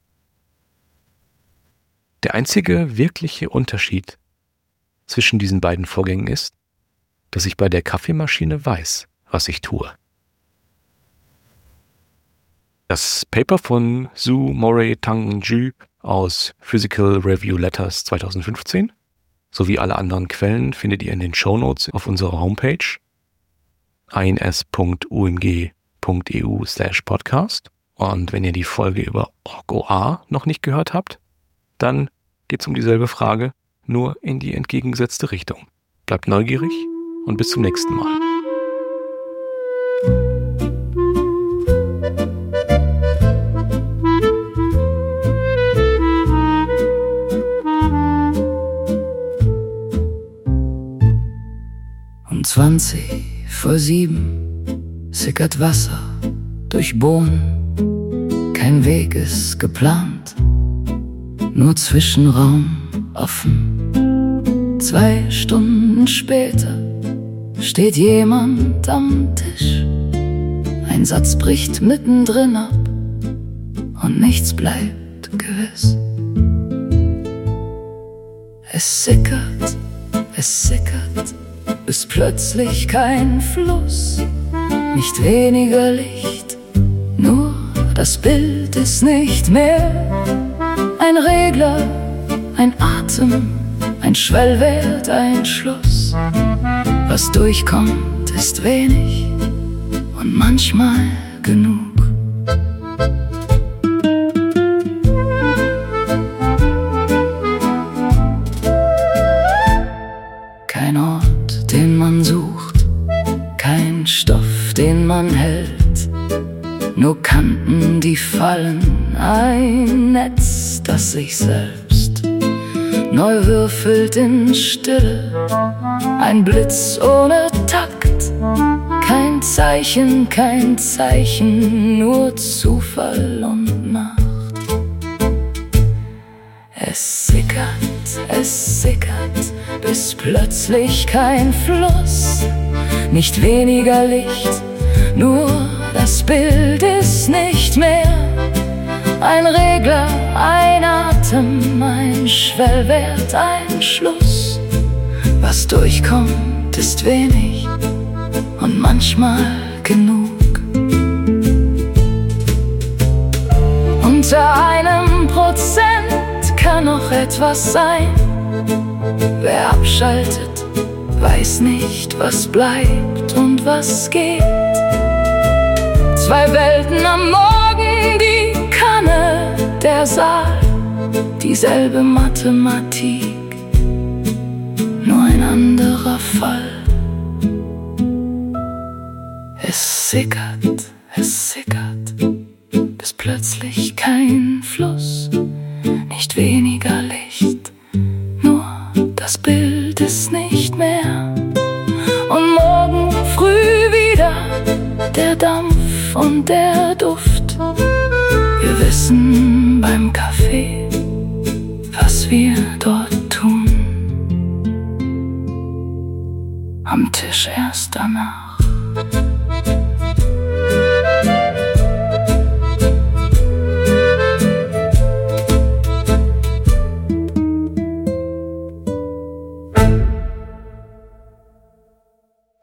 Der einzige wirkliche Unterschied zwischen diesen beiden Vorgängen ist, dass ich bei der Kaffeemaschine weiß, was ich tue. Das Paper von Zhu, Morey, Tang und Zhu aus Physical Review Letters zweitausendfünfzehn sowie alle anderen Quellen findet ihr in den Shownotes auf unserer Homepage a n s punkt u m g punkt e u slash podcast. Und wenn ihr die Folge über O R G O A noch nicht gehört habt, dann geht es um dieselbe Frage, nur in die entgegengesetzte Richtung. Bleibt neugierig und bis zum nächsten Mal. Um zwanzig vor sieben sickert Wasser durch Bohnen. Kein Weg ist geplant, nur Zwischenraum offen. Zwei Stunden später steht jemand am Tisch. Ein Satz bricht mittendrin ab und nichts bleibt gewiss. Es sickert, es sickert, bis plötzlich kein Fluss, nicht weniger Licht, nur das Bild ist nicht mehr. Ein Regler, ein Atem, ein Schwellwert, ein Schluss. Was durchkommt, ist wenig und manchmal genug. Kein Ort, den man sucht, kein Stoff, den man hält, nur Kanten, die fallen, ein Netz, das sich selbst neu würfelt in Stille, ein Blitz ohne Takt, kein Zeichen, kein Zeichen, nur Zufall und Nacht. Es sickert, es sickert, bis plötzlich kein Fluss, nicht weniger Licht, nur das Bild ist nicht mehr. Ein Regler, ein Atem, ein Schwellwert, ein Schluss. Was durchkommt, ist wenig und manchmal genug. Unter einem Prozent kann noch etwas sein. Wer abschaltet, weiß nicht, was bleibt und was geht. Zwei Welten am Morgen, die Kanne, der Saal, dieselbe Mathematik, nur ein anderer Fall. Es sickert, es sickert, bis plötzlich kein Fluss, nicht weniger Licht, nur das Bild ist nicht mehr. Und morgen früh wieder der Dampf und der Duft. Wir wissen beim Kaffee, was wir dort tun. Am Tisch erst danach.